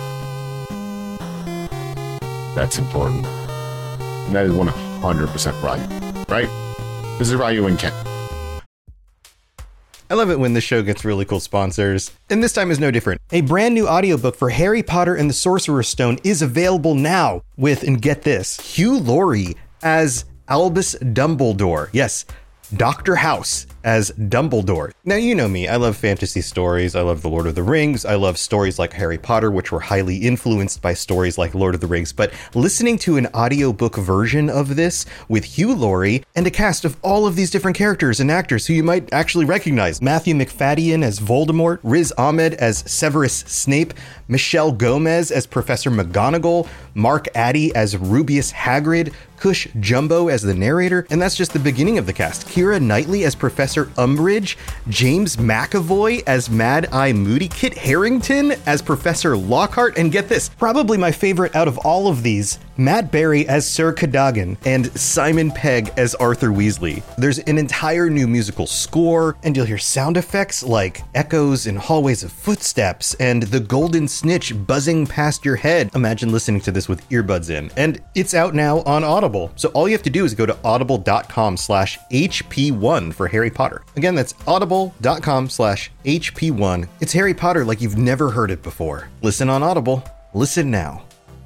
Speaker 2: That's important. And that is 100% Ryu, right? This is Ryu and Ken.
Speaker 1: I love it when the show gets really cool sponsors. And this time is no different. A brand new audiobook for Harry Potter and the Sorcerer's Stone is available now with, and get this, Hugh Laurie as Albus Dumbledore. Yes, Dr. House as Dumbledore. Now, you know me. I love fantasy stories. I love The Lord of the Rings. I love stories like Harry Potter, which were highly influenced by stories like Lord of the Rings. But listening to an audiobook version of this with Hugh Laurie and a cast of all of these different characters and actors who you might actually recognize. Matthew Macfadyen as Voldemort, Riz Ahmed as Severus Snape, Michelle Gomez as Professor McGonagall, Mark Addy as Rubeus Hagrid, Cush Jumbo as the narrator, and that's just the beginning of the cast. Keira Knightley as Professor Umbridge, James McAvoy as Mad Eye Moody, Kit Harington as Professor Lockhart, and get this, probably my favorite out of all of these, Matt Berry as Sir Cadogan, and Simon Pegg as Arthur Weasley. There's an entire new musical score, and you'll hear sound effects like echoes and hallways of footsteps, and the golden snitch buzzing past your head. Imagine listening to this with earbuds in. And it's out now on Audible. So all you have to do is go to audible.com/HP1 for Harry Potter. Again, that's audible.com/HP1. It's Harry Potter like you've never heard it before. Listen on Audible. Listen now.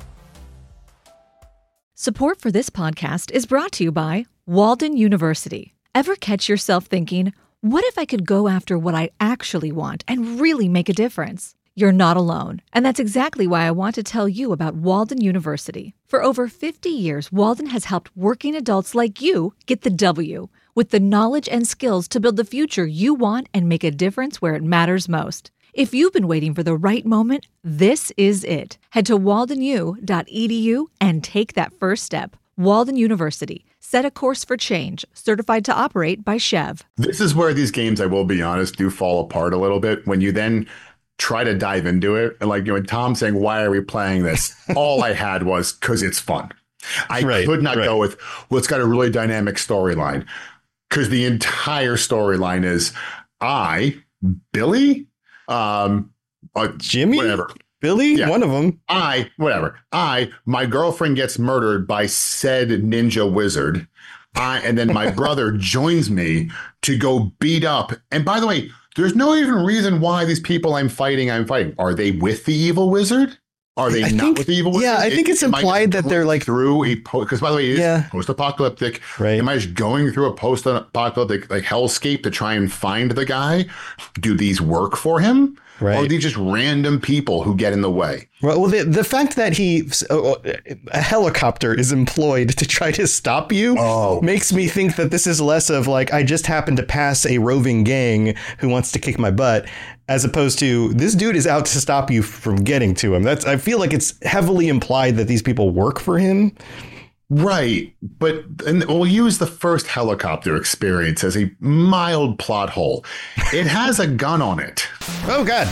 Speaker 7: Support for this podcast is brought to you by Walden University. Ever catch yourself thinking, what if I could go after what I actually want and really make a difference? You're not alone, and that's exactly why I want to tell you about Walden University. For over 50 years, Walden has helped working adults like you get the W, with the knowledge and skills to build the future you want and make a difference where it matters most. If you've been waiting for the right moment, this is it. Head to waldenu.edu and take that first step. Walden University. Set a course for change. Certified to operate by Chev.
Speaker 2: This is where these games, I will be honest, do fall apart a little bit when you then try to dive into it. And like, and Tom saying, why are we playing this? All I had was because it's fun. I could not go with, well, it's got a really dynamic storyline, because the entire storyline is Billy,
Speaker 1: Jimmy,
Speaker 2: whatever.
Speaker 1: Billy,
Speaker 2: Yeah.
Speaker 1: one of them.
Speaker 2: My girlfriend gets murdered by said ninja wizard. And then my brother joins me to go beat up. And by the way, there's no even reason why these people I'm fighting. Are they with the evil wizard? Are they not with the evil wizard?
Speaker 1: Yeah, I think it's implied that they're like
Speaker 2: through a because by the way, it is post-apocalyptic.
Speaker 1: Right.
Speaker 2: Am I just going through a post-apocalyptic like hellscape to try and find the guy? Do these work for him?
Speaker 1: Right.
Speaker 2: Or are these just random people who get in the way?
Speaker 1: Well, the fact that a helicopter is employed to try to stop you makes me think that this is less of like, I just happened to pass a roving gang who wants to kick my butt, as opposed to this dude is out to stop you from getting to him. I feel like it's heavily implied that these people work for him.
Speaker 2: Right. But and we'll use the first helicopter experience as a mild plot hole. It has a gun on it.
Speaker 1: Oh, God.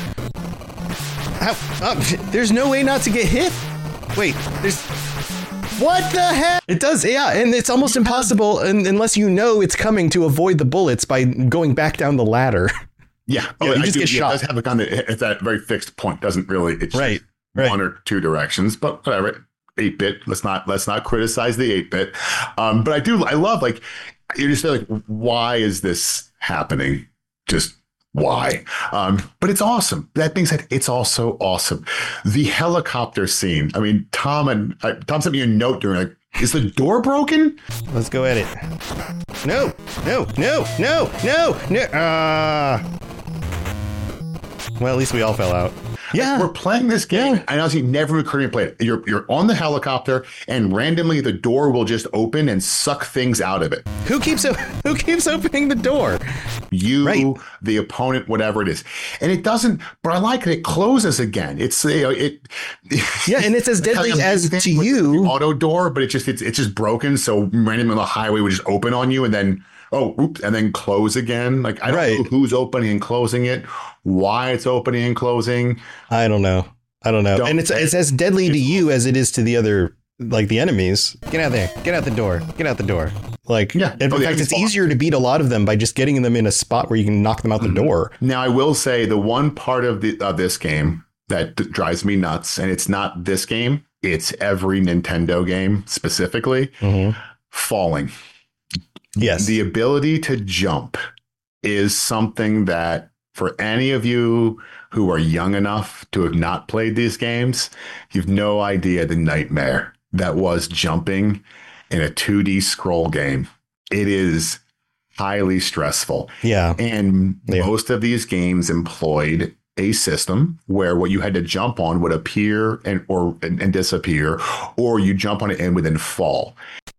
Speaker 1: There's no way not to get hit. Wait, what the heck? It does. Yeah. And it's almost impossible unless you know it's coming to avoid the bullets by going back down the ladder.
Speaker 2: Yeah.
Speaker 1: You just get shot.
Speaker 2: It does have a gun that at that very fixed point. Doesn't really. It's
Speaker 1: right.
Speaker 2: One or two directions, but whatever. 8-bit. Let's not criticize the 8-bit. But I love, like, you just say, like, why is this happening? Just why? But it's awesome. That being said, it's also awesome. The helicopter scene. I mean, Tom sent me a note during, like, is the door broken?
Speaker 1: Let's go at it. No. Well, at least we all fell out. Yeah,
Speaker 2: like, we're playing this game. Yeah. And honestly, never occurred to me to play it. You're on the helicopter, and randomly the door will just open and suck things out of it.
Speaker 1: Who keeps opening the door?
Speaker 2: You, the opponent, whatever it is, and it doesn't. But I like it. It closes again. It's Yeah,
Speaker 1: and it's as deadly as to you.
Speaker 2: Auto door, but it's just broken. So randomly the highway would just open on you, and then. And then close again. Like, I don't know who's opening and closing it, why it's opening and closing.
Speaker 1: I don't know. And it's as deadly to you as it is to the other, like the enemies. Get out there. Get out the door. Get out the door. Like, in fact, it's easier to beat a lot of them by just getting them in a spot where you can knock them out the door.
Speaker 2: Now, I will say the one part of this game that drives me nuts, and it's not this game, it's every Nintendo game specifically, falling.
Speaker 1: Yes.
Speaker 2: The ability to jump is something that for any of you who are young enough to have not played these games, you've no idea the nightmare that was jumping in a 2D scroll game. It is highly stressful.
Speaker 1: Yeah.
Speaker 2: And most of these games employed a system where what you had to jump on would appear and disappear, or you jump on it and would then fall.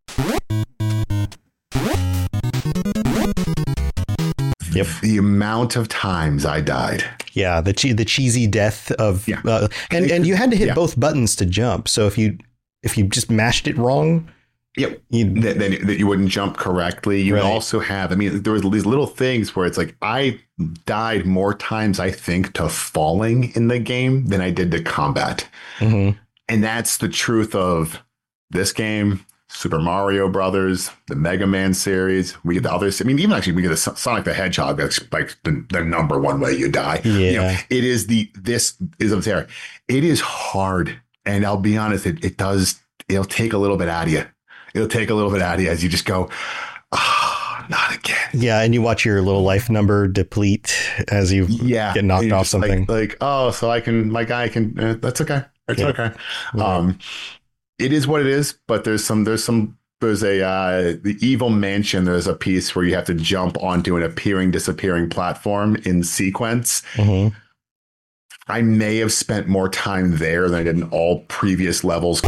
Speaker 1: Yep.
Speaker 2: The amount of times I died.
Speaker 1: Yeah, the cheesy death of and you had to hit both buttons to jump. So if you just mashed it wrong,
Speaker 2: then you wouldn't jump correctly. You also have, I mean, there was these little things where it's like I died more times, I think, to falling in the game than I did to combat. And that's the truth of this game. Super Mario Brothers, the Mega Man series. We get the others. I mean, even actually, we get the Sonic the Hedgehog. That's like the number one way you die.
Speaker 1: Yeah.
Speaker 2: You know, it is I'm sorry. It is hard, and I'll be honest. It'll take a little bit out of you. It'll take a little bit out of you as you just go, not again.
Speaker 1: Yeah, and you watch your little life number deplete as you get knocked off something.
Speaker 2: So my guy can. That's okay. It's okay. It is what it is, but there's the Evil Mansion. There's a piece where you have to jump onto an appearing, disappearing platform in sequence. I may have spent more time there than I did in all previous levels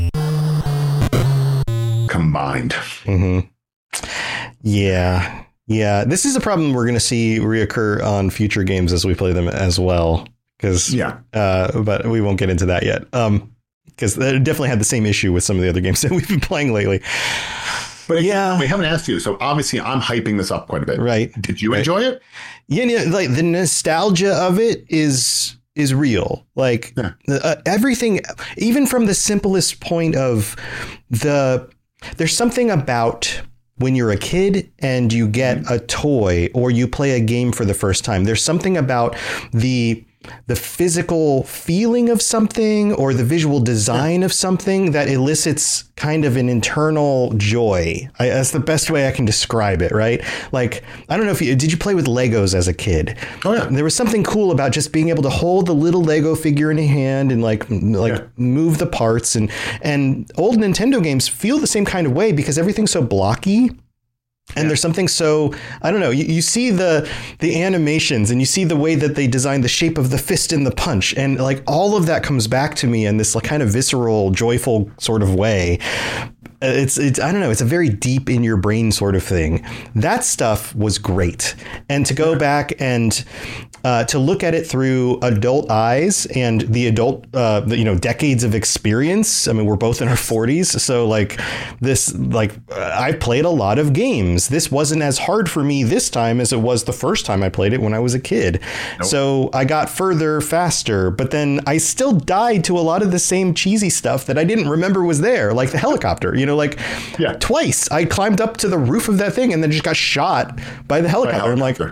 Speaker 2: combined.
Speaker 1: Yeah. This is a problem we're going to see reoccur on future games as we play them as well. But we won't get into that yet. because they definitely had the same issue with some of the other games that we've been playing lately.
Speaker 2: But yeah, we haven't asked you. So obviously I'm hyping this up quite a bit.
Speaker 1: Right.
Speaker 2: Did you enjoy it?
Speaker 1: Yeah. Like the nostalgia of it is real. Like everything, even from the simplest point of there's something about when you're a kid and you get a toy or you play a game for the first time, there's something about the physical feeling of something or the visual design of something that elicits kind of an internal joy. That's the best way I can describe it, right? Like, I don't know did you play with Legos as a kid?
Speaker 2: Oh yeah.
Speaker 1: There was something cool about just being able to hold the little Lego figure in a hand and move the parts, and old Nintendo games feel the same kind of way because everything's so blocky. And there's something so, I don't know, you see the animations and you see the way that they design the shape of the fist and the punch. And like all of that comes back to me in this like kind of visceral, joyful sort of way. It's I don't know, it's a very deep in your brain sort of thing. That stuff was great. And to go back and to look at it through adult eyes and the adult, decades of experience. I mean, we're both in our 40s. So like this, I played a lot of games. This wasn't as hard for me this time as it was the first time I played it when I was a kid. Nope. So I got further faster, but then I still died to a lot of the same cheesy stuff that I didn't remember was there, like the helicopter, twice I climbed up to the roof of that thing and then just got shot by the helicopter. I'm like,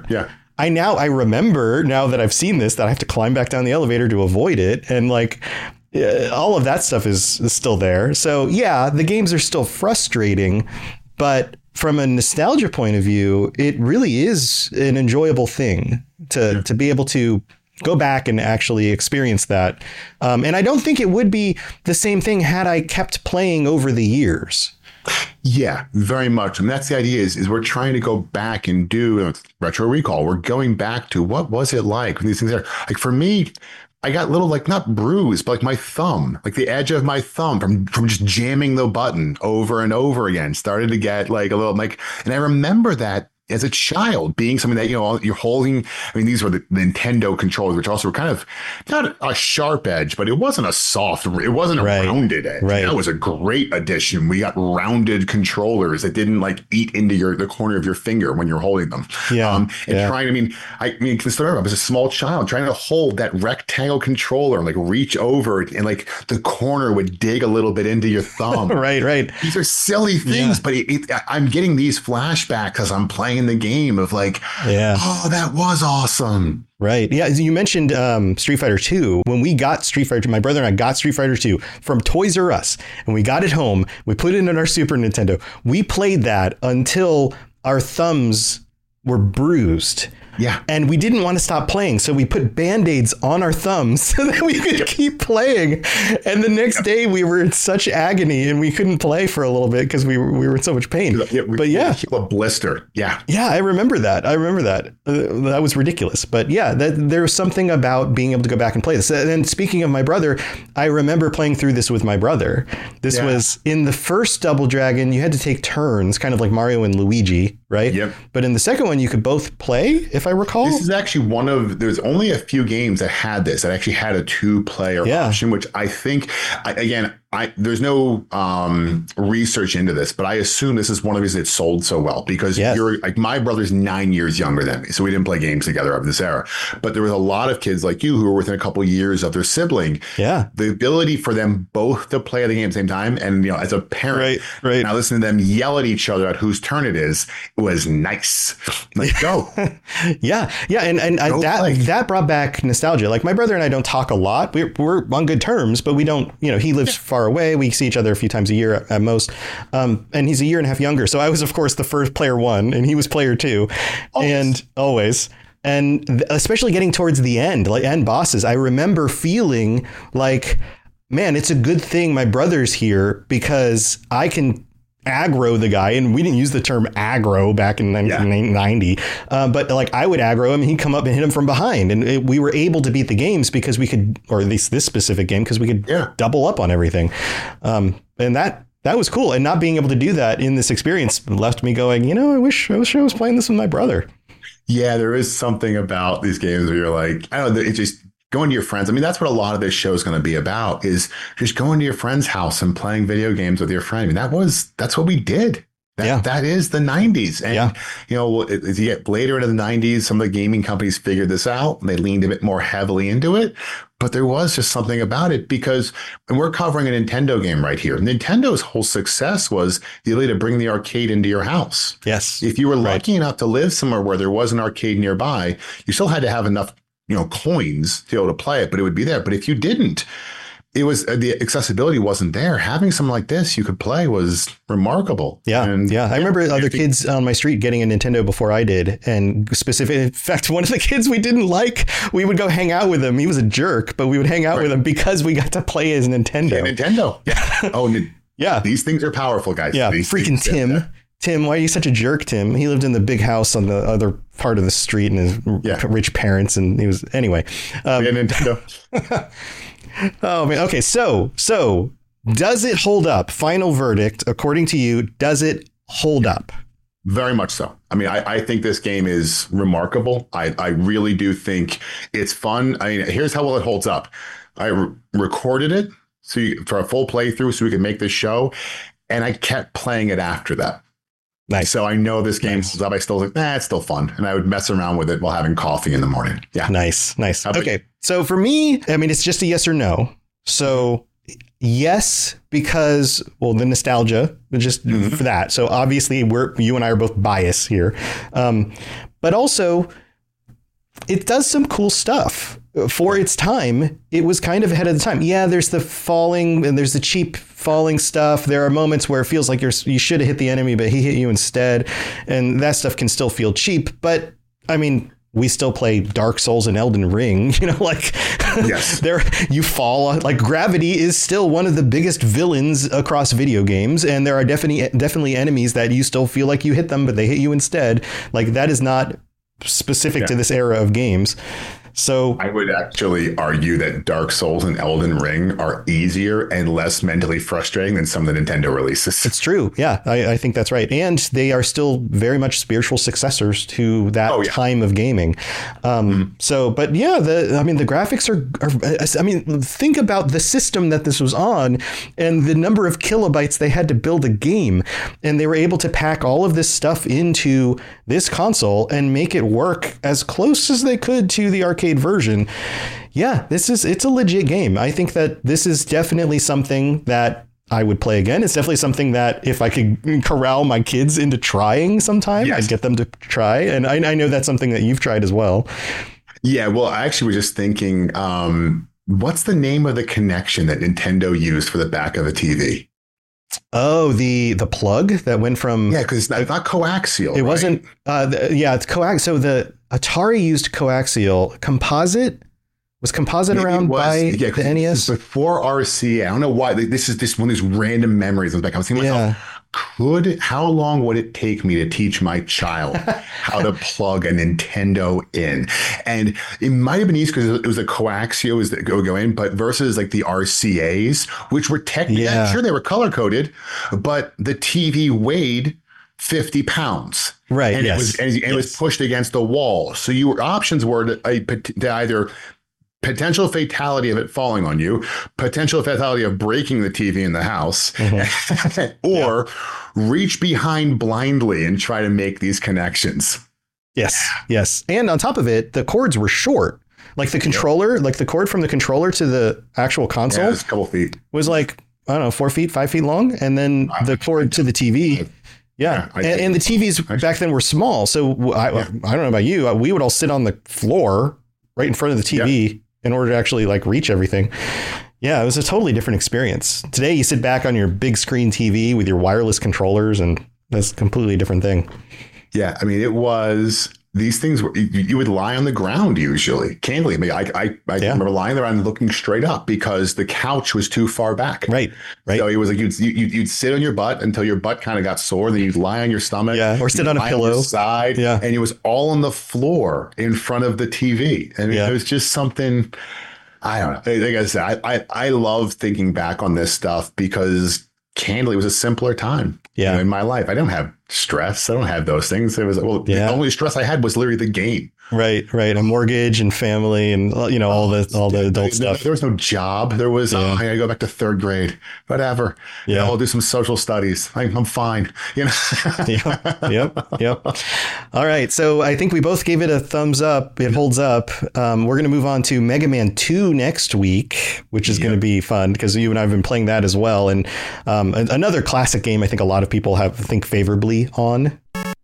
Speaker 1: I remember now that I've seen this, that I have to climb back down the elevator to avoid it. And like all of that stuff is still there. So yeah, the games are still frustrating, but from a nostalgia point of view, it really is an enjoyable thing to be able to go back and actually experience that. And I don't think it would be the same thing had I kept playing over the years.
Speaker 2: Yeah, very much. And that's the idea is we're trying to go back and do retro recall. We're going back to what was it like when these things are like, for me, I got little, like not bruised, but like my thumb, like the edge of my thumb from just jamming the button over and over again, started to get like a little and I remember that as a child being something that, you're holding. I mean, these were the Nintendo controllers, which also were kind of not a sharp edge, but it wasn't it wasn't a rounded edge.
Speaker 1: Right.
Speaker 2: That was a great addition. We got rounded controllers that didn't like eat into the corner of your finger when you're holding them.
Speaker 1: Yeah.
Speaker 2: Trying, I consider I was a small child trying to hold that rectangle controller and like reach over and like the corner would dig a little bit into your thumb.
Speaker 1: Right.
Speaker 2: These are silly things, but I'm getting these flashbacks as I'm playing the game of like, oh, that was awesome.
Speaker 1: Right. Yeah. You mentioned Street Fighter 2. When we got Street Fighter 2, my brother and I got Street Fighter 2 from Toys R Us, and we got it home. We put it in our Super Nintendo. We played that until our thumbs were bruised.
Speaker 2: Yeah.
Speaker 1: And we didn't want to stop playing. So we put Band-Aids on our thumbs so that we could keep playing. And the next day we were in such agony and we couldn't play for a little bit because we were in so much pain. But yeah.
Speaker 2: A blister. Yeah.
Speaker 1: Yeah, I remember that. That was ridiculous. But yeah, there was something about being able to go back and play this. And then speaking of my brother, I remember playing through this with my brother. This was in the first Double Dragon. You had to take turns, kind of like Mario and Luigi, right? Yep. But in the second one, you could both play, if I recall.
Speaker 2: This is actually there's only a few games that had this, that actually had a 2-player option, which I think, there's no research into this, but I assume this is one of the reasons it sold so well, because you're like, my brother's 9 years younger than me, so we didn't play games together of this era. But there was a lot of kids like you who were within a couple of years of their sibling. Yeah, the ability for them both to play the game at the same time, and as a parent, now listen to them yell at each other at whose turn it was nice. Like go,
Speaker 1: yeah, and that brought back nostalgia. Like my brother and I don't talk a lot. We're on good terms, but we don't. He lives far away. We see each other a few times a year at most. And he's a year and a half younger. So I was, of course, the first player 1 and he was player 2. Always. And especially getting towards the end, like end bosses, I remember feeling like, man, it's a good thing my brother's here because I can aggro the guy, and we didn't use the term aggro back in 1990, but like I would aggro him and he'd come up and hit him from behind, and we were able to beat the games because we could, or at least this specific game, because we could double up on everything, and that was cool. And not being able to do that in this experience left me going, I wish I was playing this with my brother.
Speaker 2: Yeah, there is something about these games where you're like, I don't know, it just going to your friends. I mean, that's what a lot of this show is going to be about, is just going to your friend's house and playing video games with your friend. I mean, that's what we did. That is the 90s. And, as you get later into the 90s, some of the gaming companies figured this out and they leaned a bit more heavily into it. But there was just something about it because, and we're covering a Nintendo game right here. Nintendo's whole success was the ability to bring the arcade into your house.
Speaker 1: Yes.
Speaker 2: If you were lucky enough to live somewhere where there was an arcade nearby, you still had to have enough, coins to be able to play it, but it would be there. But if you didn't, it was the accessibility wasn't there. Having something like this you could play was remarkable.
Speaker 1: Yeah. I remember other kids on my street getting a Nintendo before I did. And in fact, one of the kids we didn't like, we would go hang out with him. He was a jerk, but we would hang out with him because we got to play his Nintendo.
Speaker 2: Yeah, Nintendo. Yeah. Oh,
Speaker 1: yeah.
Speaker 2: These things are powerful, guys.
Speaker 1: Yeah. Freaking Tim. Tim, why are you such a jerk, Tim? He lived in the big house on the other part of the street and his rich parents. And he was, anyway.
Speaker 2: Nintendo.
Speaker 1: Oh man. Okay. So does it hold up? Final verdict, according to you, does it hold up?
Speaker 2: Very much so. I mean, I think this game is remarkable. I really do think it's fun. I mean, here's how well it holds up. I recorded it for a full playthrough so we could make this show. And I kept playing it after that.
Speaker 1: Nice.
Speaker 2: So I know this game holds up. I still was like, it's still fun. And I would mess around with it while having coffee in the morning. Yeah. Nice.
Speaker 1: Okay. So for me, I mean, it's just a yes or no. So yes, because, the nostalgia, just for that. So obviously you and I are both biased here. But also it does some cool stuff. For its time, it was kind of ahead of the time. Yeah, there's the falling and there's the cheap falling stuff. There are moments where it feels like you should have hit the enemy, but he hit you instead. And that stuff can still feel cheap. But I mean, we still play Dark Souls and Elden Ring,
Speaker 2: yes.
Speaker 1: You fall, like gravity is still one of the biggest villains across video games. And there are definitely enemies that you still feel like you hit them, but they hit you instead. Like that is not specific to this era of games. So
Speaker 2: I would actually argue that Dark Souls and Elden Ring are easier and less mentally frustrating than some of the Nintendo releases.
Speaker 1: It's true. Yeah, I think that's right. And they are still very much spiritual successors to that time of gaming. So, but yeah, the graphics are, think about the system that this was on and the number of kilobytes they had to build a game. And they were able to pack all of this stuff into this console and make it work as close as they could to the arcade version. Yeah, it's a legit game. I think that this is definitely something that I would play again. It's definitely something that if I could corral my kids into trying sometime, I'd get them to try. And I know that's something that you've tried as well.
Speaker 2: Yeah, well, I actually was just thinking, what's the name of the connection that Nintendo used for the back of a TV?
Speaker 1: Oh, the plug that went from...
Speaker 2: Yeah, because it's not coaxial.
Speaker 1: It wasn't... it's coaxial. So the Atari used coaxial. Composite? Was Composite around by the NES?
Speaker 2: Before RCA. I don't know why. This is one of these random memories. I was thinking to myself, how long would it take me to teach my child how to plug a Nintendo in? And it might have been easy because it was a coaxial that go in, but versus like the RCAs, which were technically, sure, they were color coded, but the TV weighed 50 pounds.
Speaker 1: Right.
Speaker 2: And it was pushed against the wall. So your options were to either potential fatality of it falling on you, potential fatality of breaking the TV in the house, or reach behind blindly and try to make these connections.
Speaker 1: Yes. And on top of it, the cords were short. Like the controller, like the cord from the controller to the actual console
Speaker 2: it was a couple feet.
Speaker 1: Was like, I don't know, 4 feet, 5 feet long. And then the cord to the TV. Yeah. And the TVs back then were small. So I don't know about you. We would all sit on the floor right in front of the TV in order to actually like reach everything. Yeah, it was a totally different experience. Today, you sit back on your big screen TV with your wireless controllers and that's a completely different thing.
Speaker 2: Yeah. I mean, it was... These things were, you would lie on the ground usually. Candidly, I remember lying there and looking straight up because the couch was too far back.
Speaker 1: Right.
Speaker 2: So it was like you'd sit on your butt until your butt kind of got sore. Then you'd lie on your stomach.
Speaker 1: Yeah, or sit on a pillow.
Speaker 2: On your side.
Speaker 1: Yeah.
Speaker 2: And it was all on the floor in front of the TV. And it was just something, I don't know. Like I said, I love thinking back on this stuff because candidly, it was a simpler time in my life. I don't have stress. I don't have those things. It was the only stress I had was literally the game.
Speaker 1: Right. A mortgage and family and, all the adult stuff.
Speaker 2: There was no job. There was, I gotta go back to third grade, whatever.
Speaker 1: Yeah.
Speaker 2: I'll do some social studies. I'm fine.
Speaker 1: Yep. All right. So I think we both gave it a thumbs up. It holds up. We're going to move on to Mega Man 2 next week, which is going to be fun because you and I have been playing that as well. And another classic game I think a lot of people think favorably on.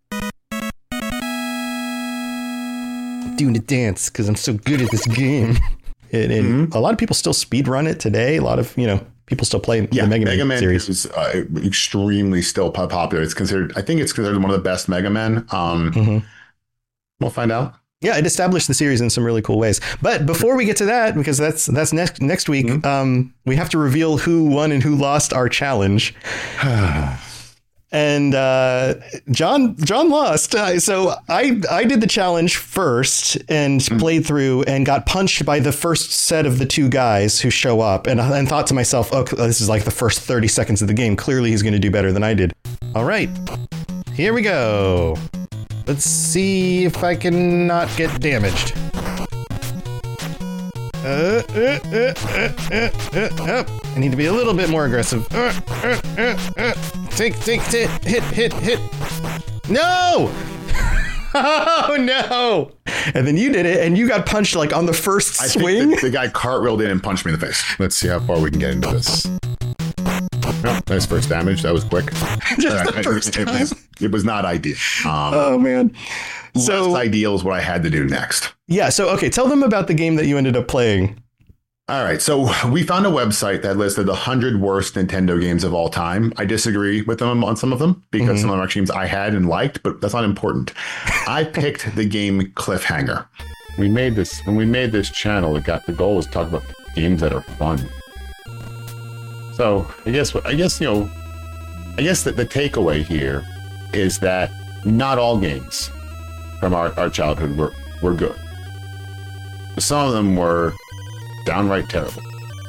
Speaker 1: Doing a dance because I'm so good at this game. And a lot of people still speed run it today. A lot of, people still play the Mega Man series.
Speaker 2: Is extremely still popular. I think it's considered one of the best Mega Men. We'll find out.
Speaker 1: Yeah, it established the series in some really cool ways. But before we get to that, because that's next week, we have to reveal who won and who lost our challenge. And John lost. So I did the challenge first and played through and got punched by the first set of the two guys who show up and thought to myself, oh, this is like the first 30 seconds of the game. Clearly he's going to do better than I did. All right, here we go. Let's see if I can not get damaged. I need to be a little bit more aggressive. Hit. No! Oh, no! And then you did it, and you got punched like on the first swing.
Speaker 2: The guy cartwheeled in and punched me in the face. Let's see how far we can get into this. Oh, nice first damage. That was quick.
Speaker 1: Just the first time.
Speaker 2: It was not ideal.
Speaker 1: Oh, man.
Speaker 2: So less ideal is what I had to do next.
Speaker 1: Yeah. So, okay. Tell them about the game that you ended up playing.
Speaker 2: All right. So we found a website that listed the 100 worst Nintendo games of all time. I disagree with them on some of them because some of them are games I had and liked, but that's not important. I picked the game Cliffhanger. When we made this channel, the goal was to talk about games that are fun. So I guess that the takeaway here is that not all games from our childhood were good. Some of them were downright terrible.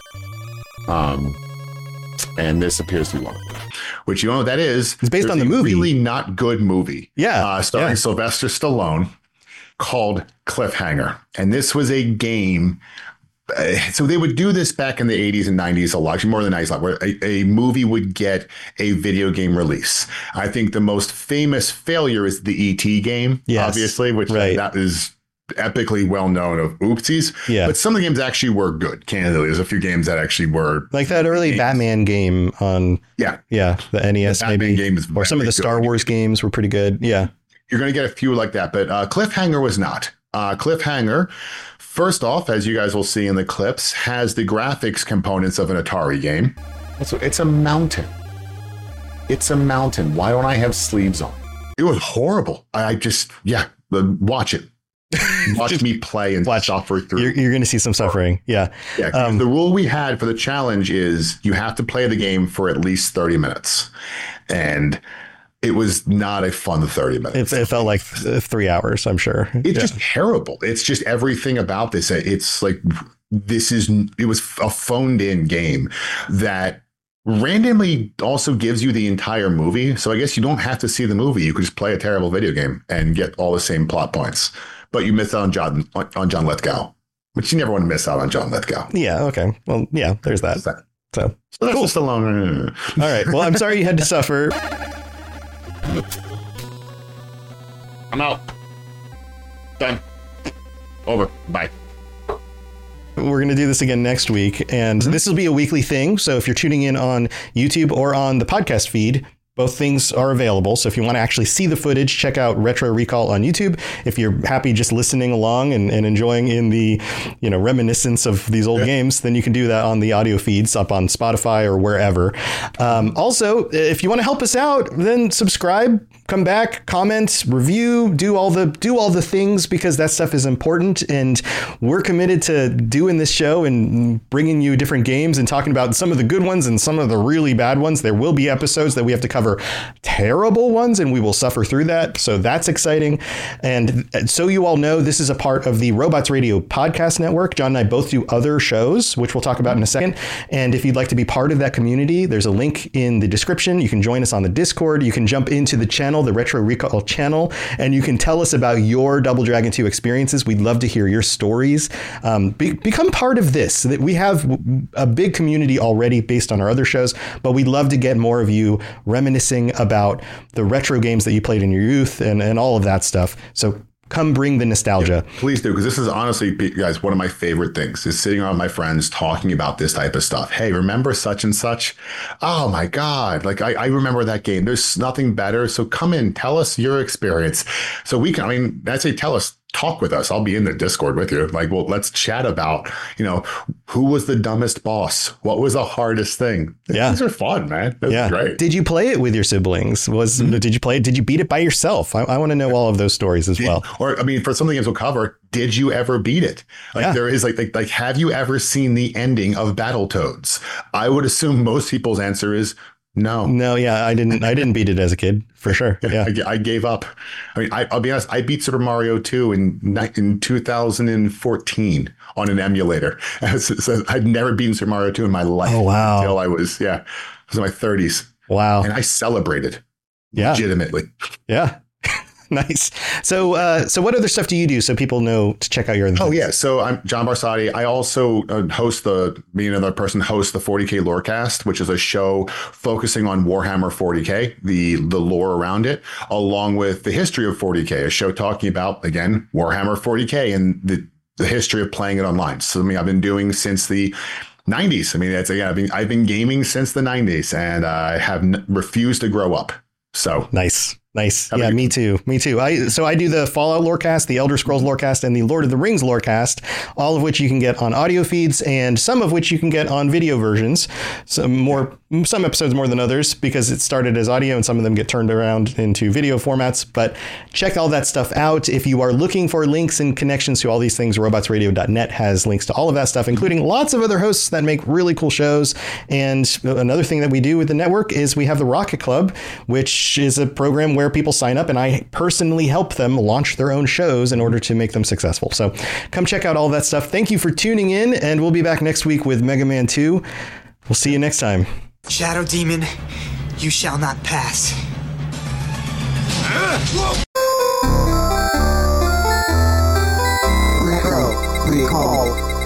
Speaker 2: And this appears to be one of them. Which you know what that is?
Speaker 1: It's based on the movie.
Speaker 2: Really not good movie.
Speaker 1: Yeah.
Speaker 2: Starring Sylvester Stallone called Cliffhanger. And this was a game. So they would do this back in the 80s and 90s a lot, actually more than the 90s, a lot, where a movie would get a video game release. I think the most famous failure is the E.T. game, obviously, which that is epically well known of oopsies. Yeah. But some of the games actually were good, candidly. There's a few games that actually were.
Speaker 1: Like that early Batman game on the NES, maybe. Game or some of the Star Wars games were pretty good. Yeah.
Speaker 2: You're going to get a few like that, but Cliffhanger was not. Cliffhanger, first off, as you guys will see in the clips, has the graphics components of an Atari game. It's a mountain. It's a mountain. Why don't I have sleeves on? It was horrible. Watch it. Watch me play and suffer through.
Speaker 1: You're going to see some suffering. Yeah.
Speaker 2: The rule we had for the challenge is you have to play the game for at least 30 minutes. And it was not a fun 30 minutes.
Speaker 1: It felt like 3 hours, I'm sure.
Speaker 2: It's just terrible. It's just everything about this. It's like, it was a phoned in game that randomly also gives you the entire movie. So I guess you don't have to see the movie. You could just play a terrible video game and get all the same plot points. But you missed out on John Lithgow, which you never want to miss out on John Lithgow.
Speaker 1: Yeah. Okay. Well, yeah, there's that. So
Speaker 2: that's cool. Just alone.
Speaker 1: All right. Well, I'm sorry you had to suffer.
Speaker 2: I'm out. Done. Over. Bye.
Speaker 1: We're going to do this again next week, and this will be a weekly thing. So if you're tuning in on YouTube or on the podcast feed, both things are available. So if you want to actually see the footage, check out Retro Recall on YouTube. If you're happy just listening along and enjoying in the, reminiscence of these old games, then you can do that on the audio feeds up on Spotify or wherever. Also, if you want to help us out, then subscribe, come back, comment, review, do all the things, because that stuff is important. And we're committed to doing this show and bringing you different games and talking about some of the good ones and some of the really bad ones. There will be episodes that we have to cover cover terrible ones, and we will suffer through that. So that's exciting. And so you all know, this is a part of the Robots Radio podcast network. John and I both do other shows, which we'll talk about in a second. And if you'd like to be part of that community, there's a link in the description. You can join us on the Discord. You can jump into the channel, the Retro Recall channel, and you can tell us about your Double Dragon 2 experiences. We'd love to hear your stories. Become part of this. We have a big community already based on our other shows, but we'd love to get more of you reminiscing about the retro games that you played in your youth and all of that stuff. So come bring the nostalgia.
Speaker 2: Yeah, please do, because this is honestly, guys, one of my favorite things is sitting around with my friends talking about this type of stuff. Hey, remember such and such? Oh my God. Like I remember that game. There's nothing better. So come in, tell us your experience. So we can, I mean, I'd say tell us, talk with us. I'll be in the Discord with you. Like, well, let's chat about, who was the dumbest boss? What was the hardest thing?
Speaker 1: Yeah.
Speaker 2: These are fun, man. That's great.
Speaker 1: Did you play it with your siblings? Did you play it? Did you beat it by yourself? I want to know all of those stories as well.
Speaker 2: Or, I mean, for some of the games we'll cover, did you ever beat it? There is like, have you ever seen the ending of Battletoads? I would assume most people's answer is no. Yeah, I didn't beat it as a kid, for sure. Yeah, I gave up. I mean, I'll be honest. I beat Super Mario 2 in 2014 on an emulator. So I'd never beaten Super Mario 2 in my life.
Speaker 1: Oh, wow.
Speaker 2: Until I was in my 30s.
Speaker 1: Wow.
Speaker 2: And I celebrated.
Speaker 1: Yeah.
Speaker 2: Legitimately.
Speaker 1: Yeah. Nice. So what other stuff do you do so people know to check out your other things?
Speaker 2: Oh, yeah. So I'm John Barsotti. I also host the 40K Lorecast, which is a show focusing on Warhammer 40K, the lore around it, along with the history of 40K, a show talking about, again, Warhammer 40K and the history of playing it online. So, I've been doing since the 90s. I've been gaming since the 90s, and I have refused to grow up. So
Speaker 1: nice. Yeah, me too. I do the Fallout Lorecast, the Elder Scrolls Lorecast, and the Lord of the Rings Lorecast, all of which you can get on audio feeds and some of which you can get on video versions. Some episodes more than others because it started as audio and some of them get turned around into video formats. But check all that stuff out. If you are looking for links and connections to all these things, robotsradio.net has links to all of that stuff, including lots of other hosts that make really cool shows. And another thing that we do with the network is we have the Rocket Club, which is a program where people sign up and I personally help them launch their own shows in order to make them successful. So come check out all that stuff. Thank you for tuning in, and we'll be back next week with Mega Man 2. We'll see you next time.
Speaker 8: Shadow Demon, you shall not pass.
Speaker 4: Retro Recall.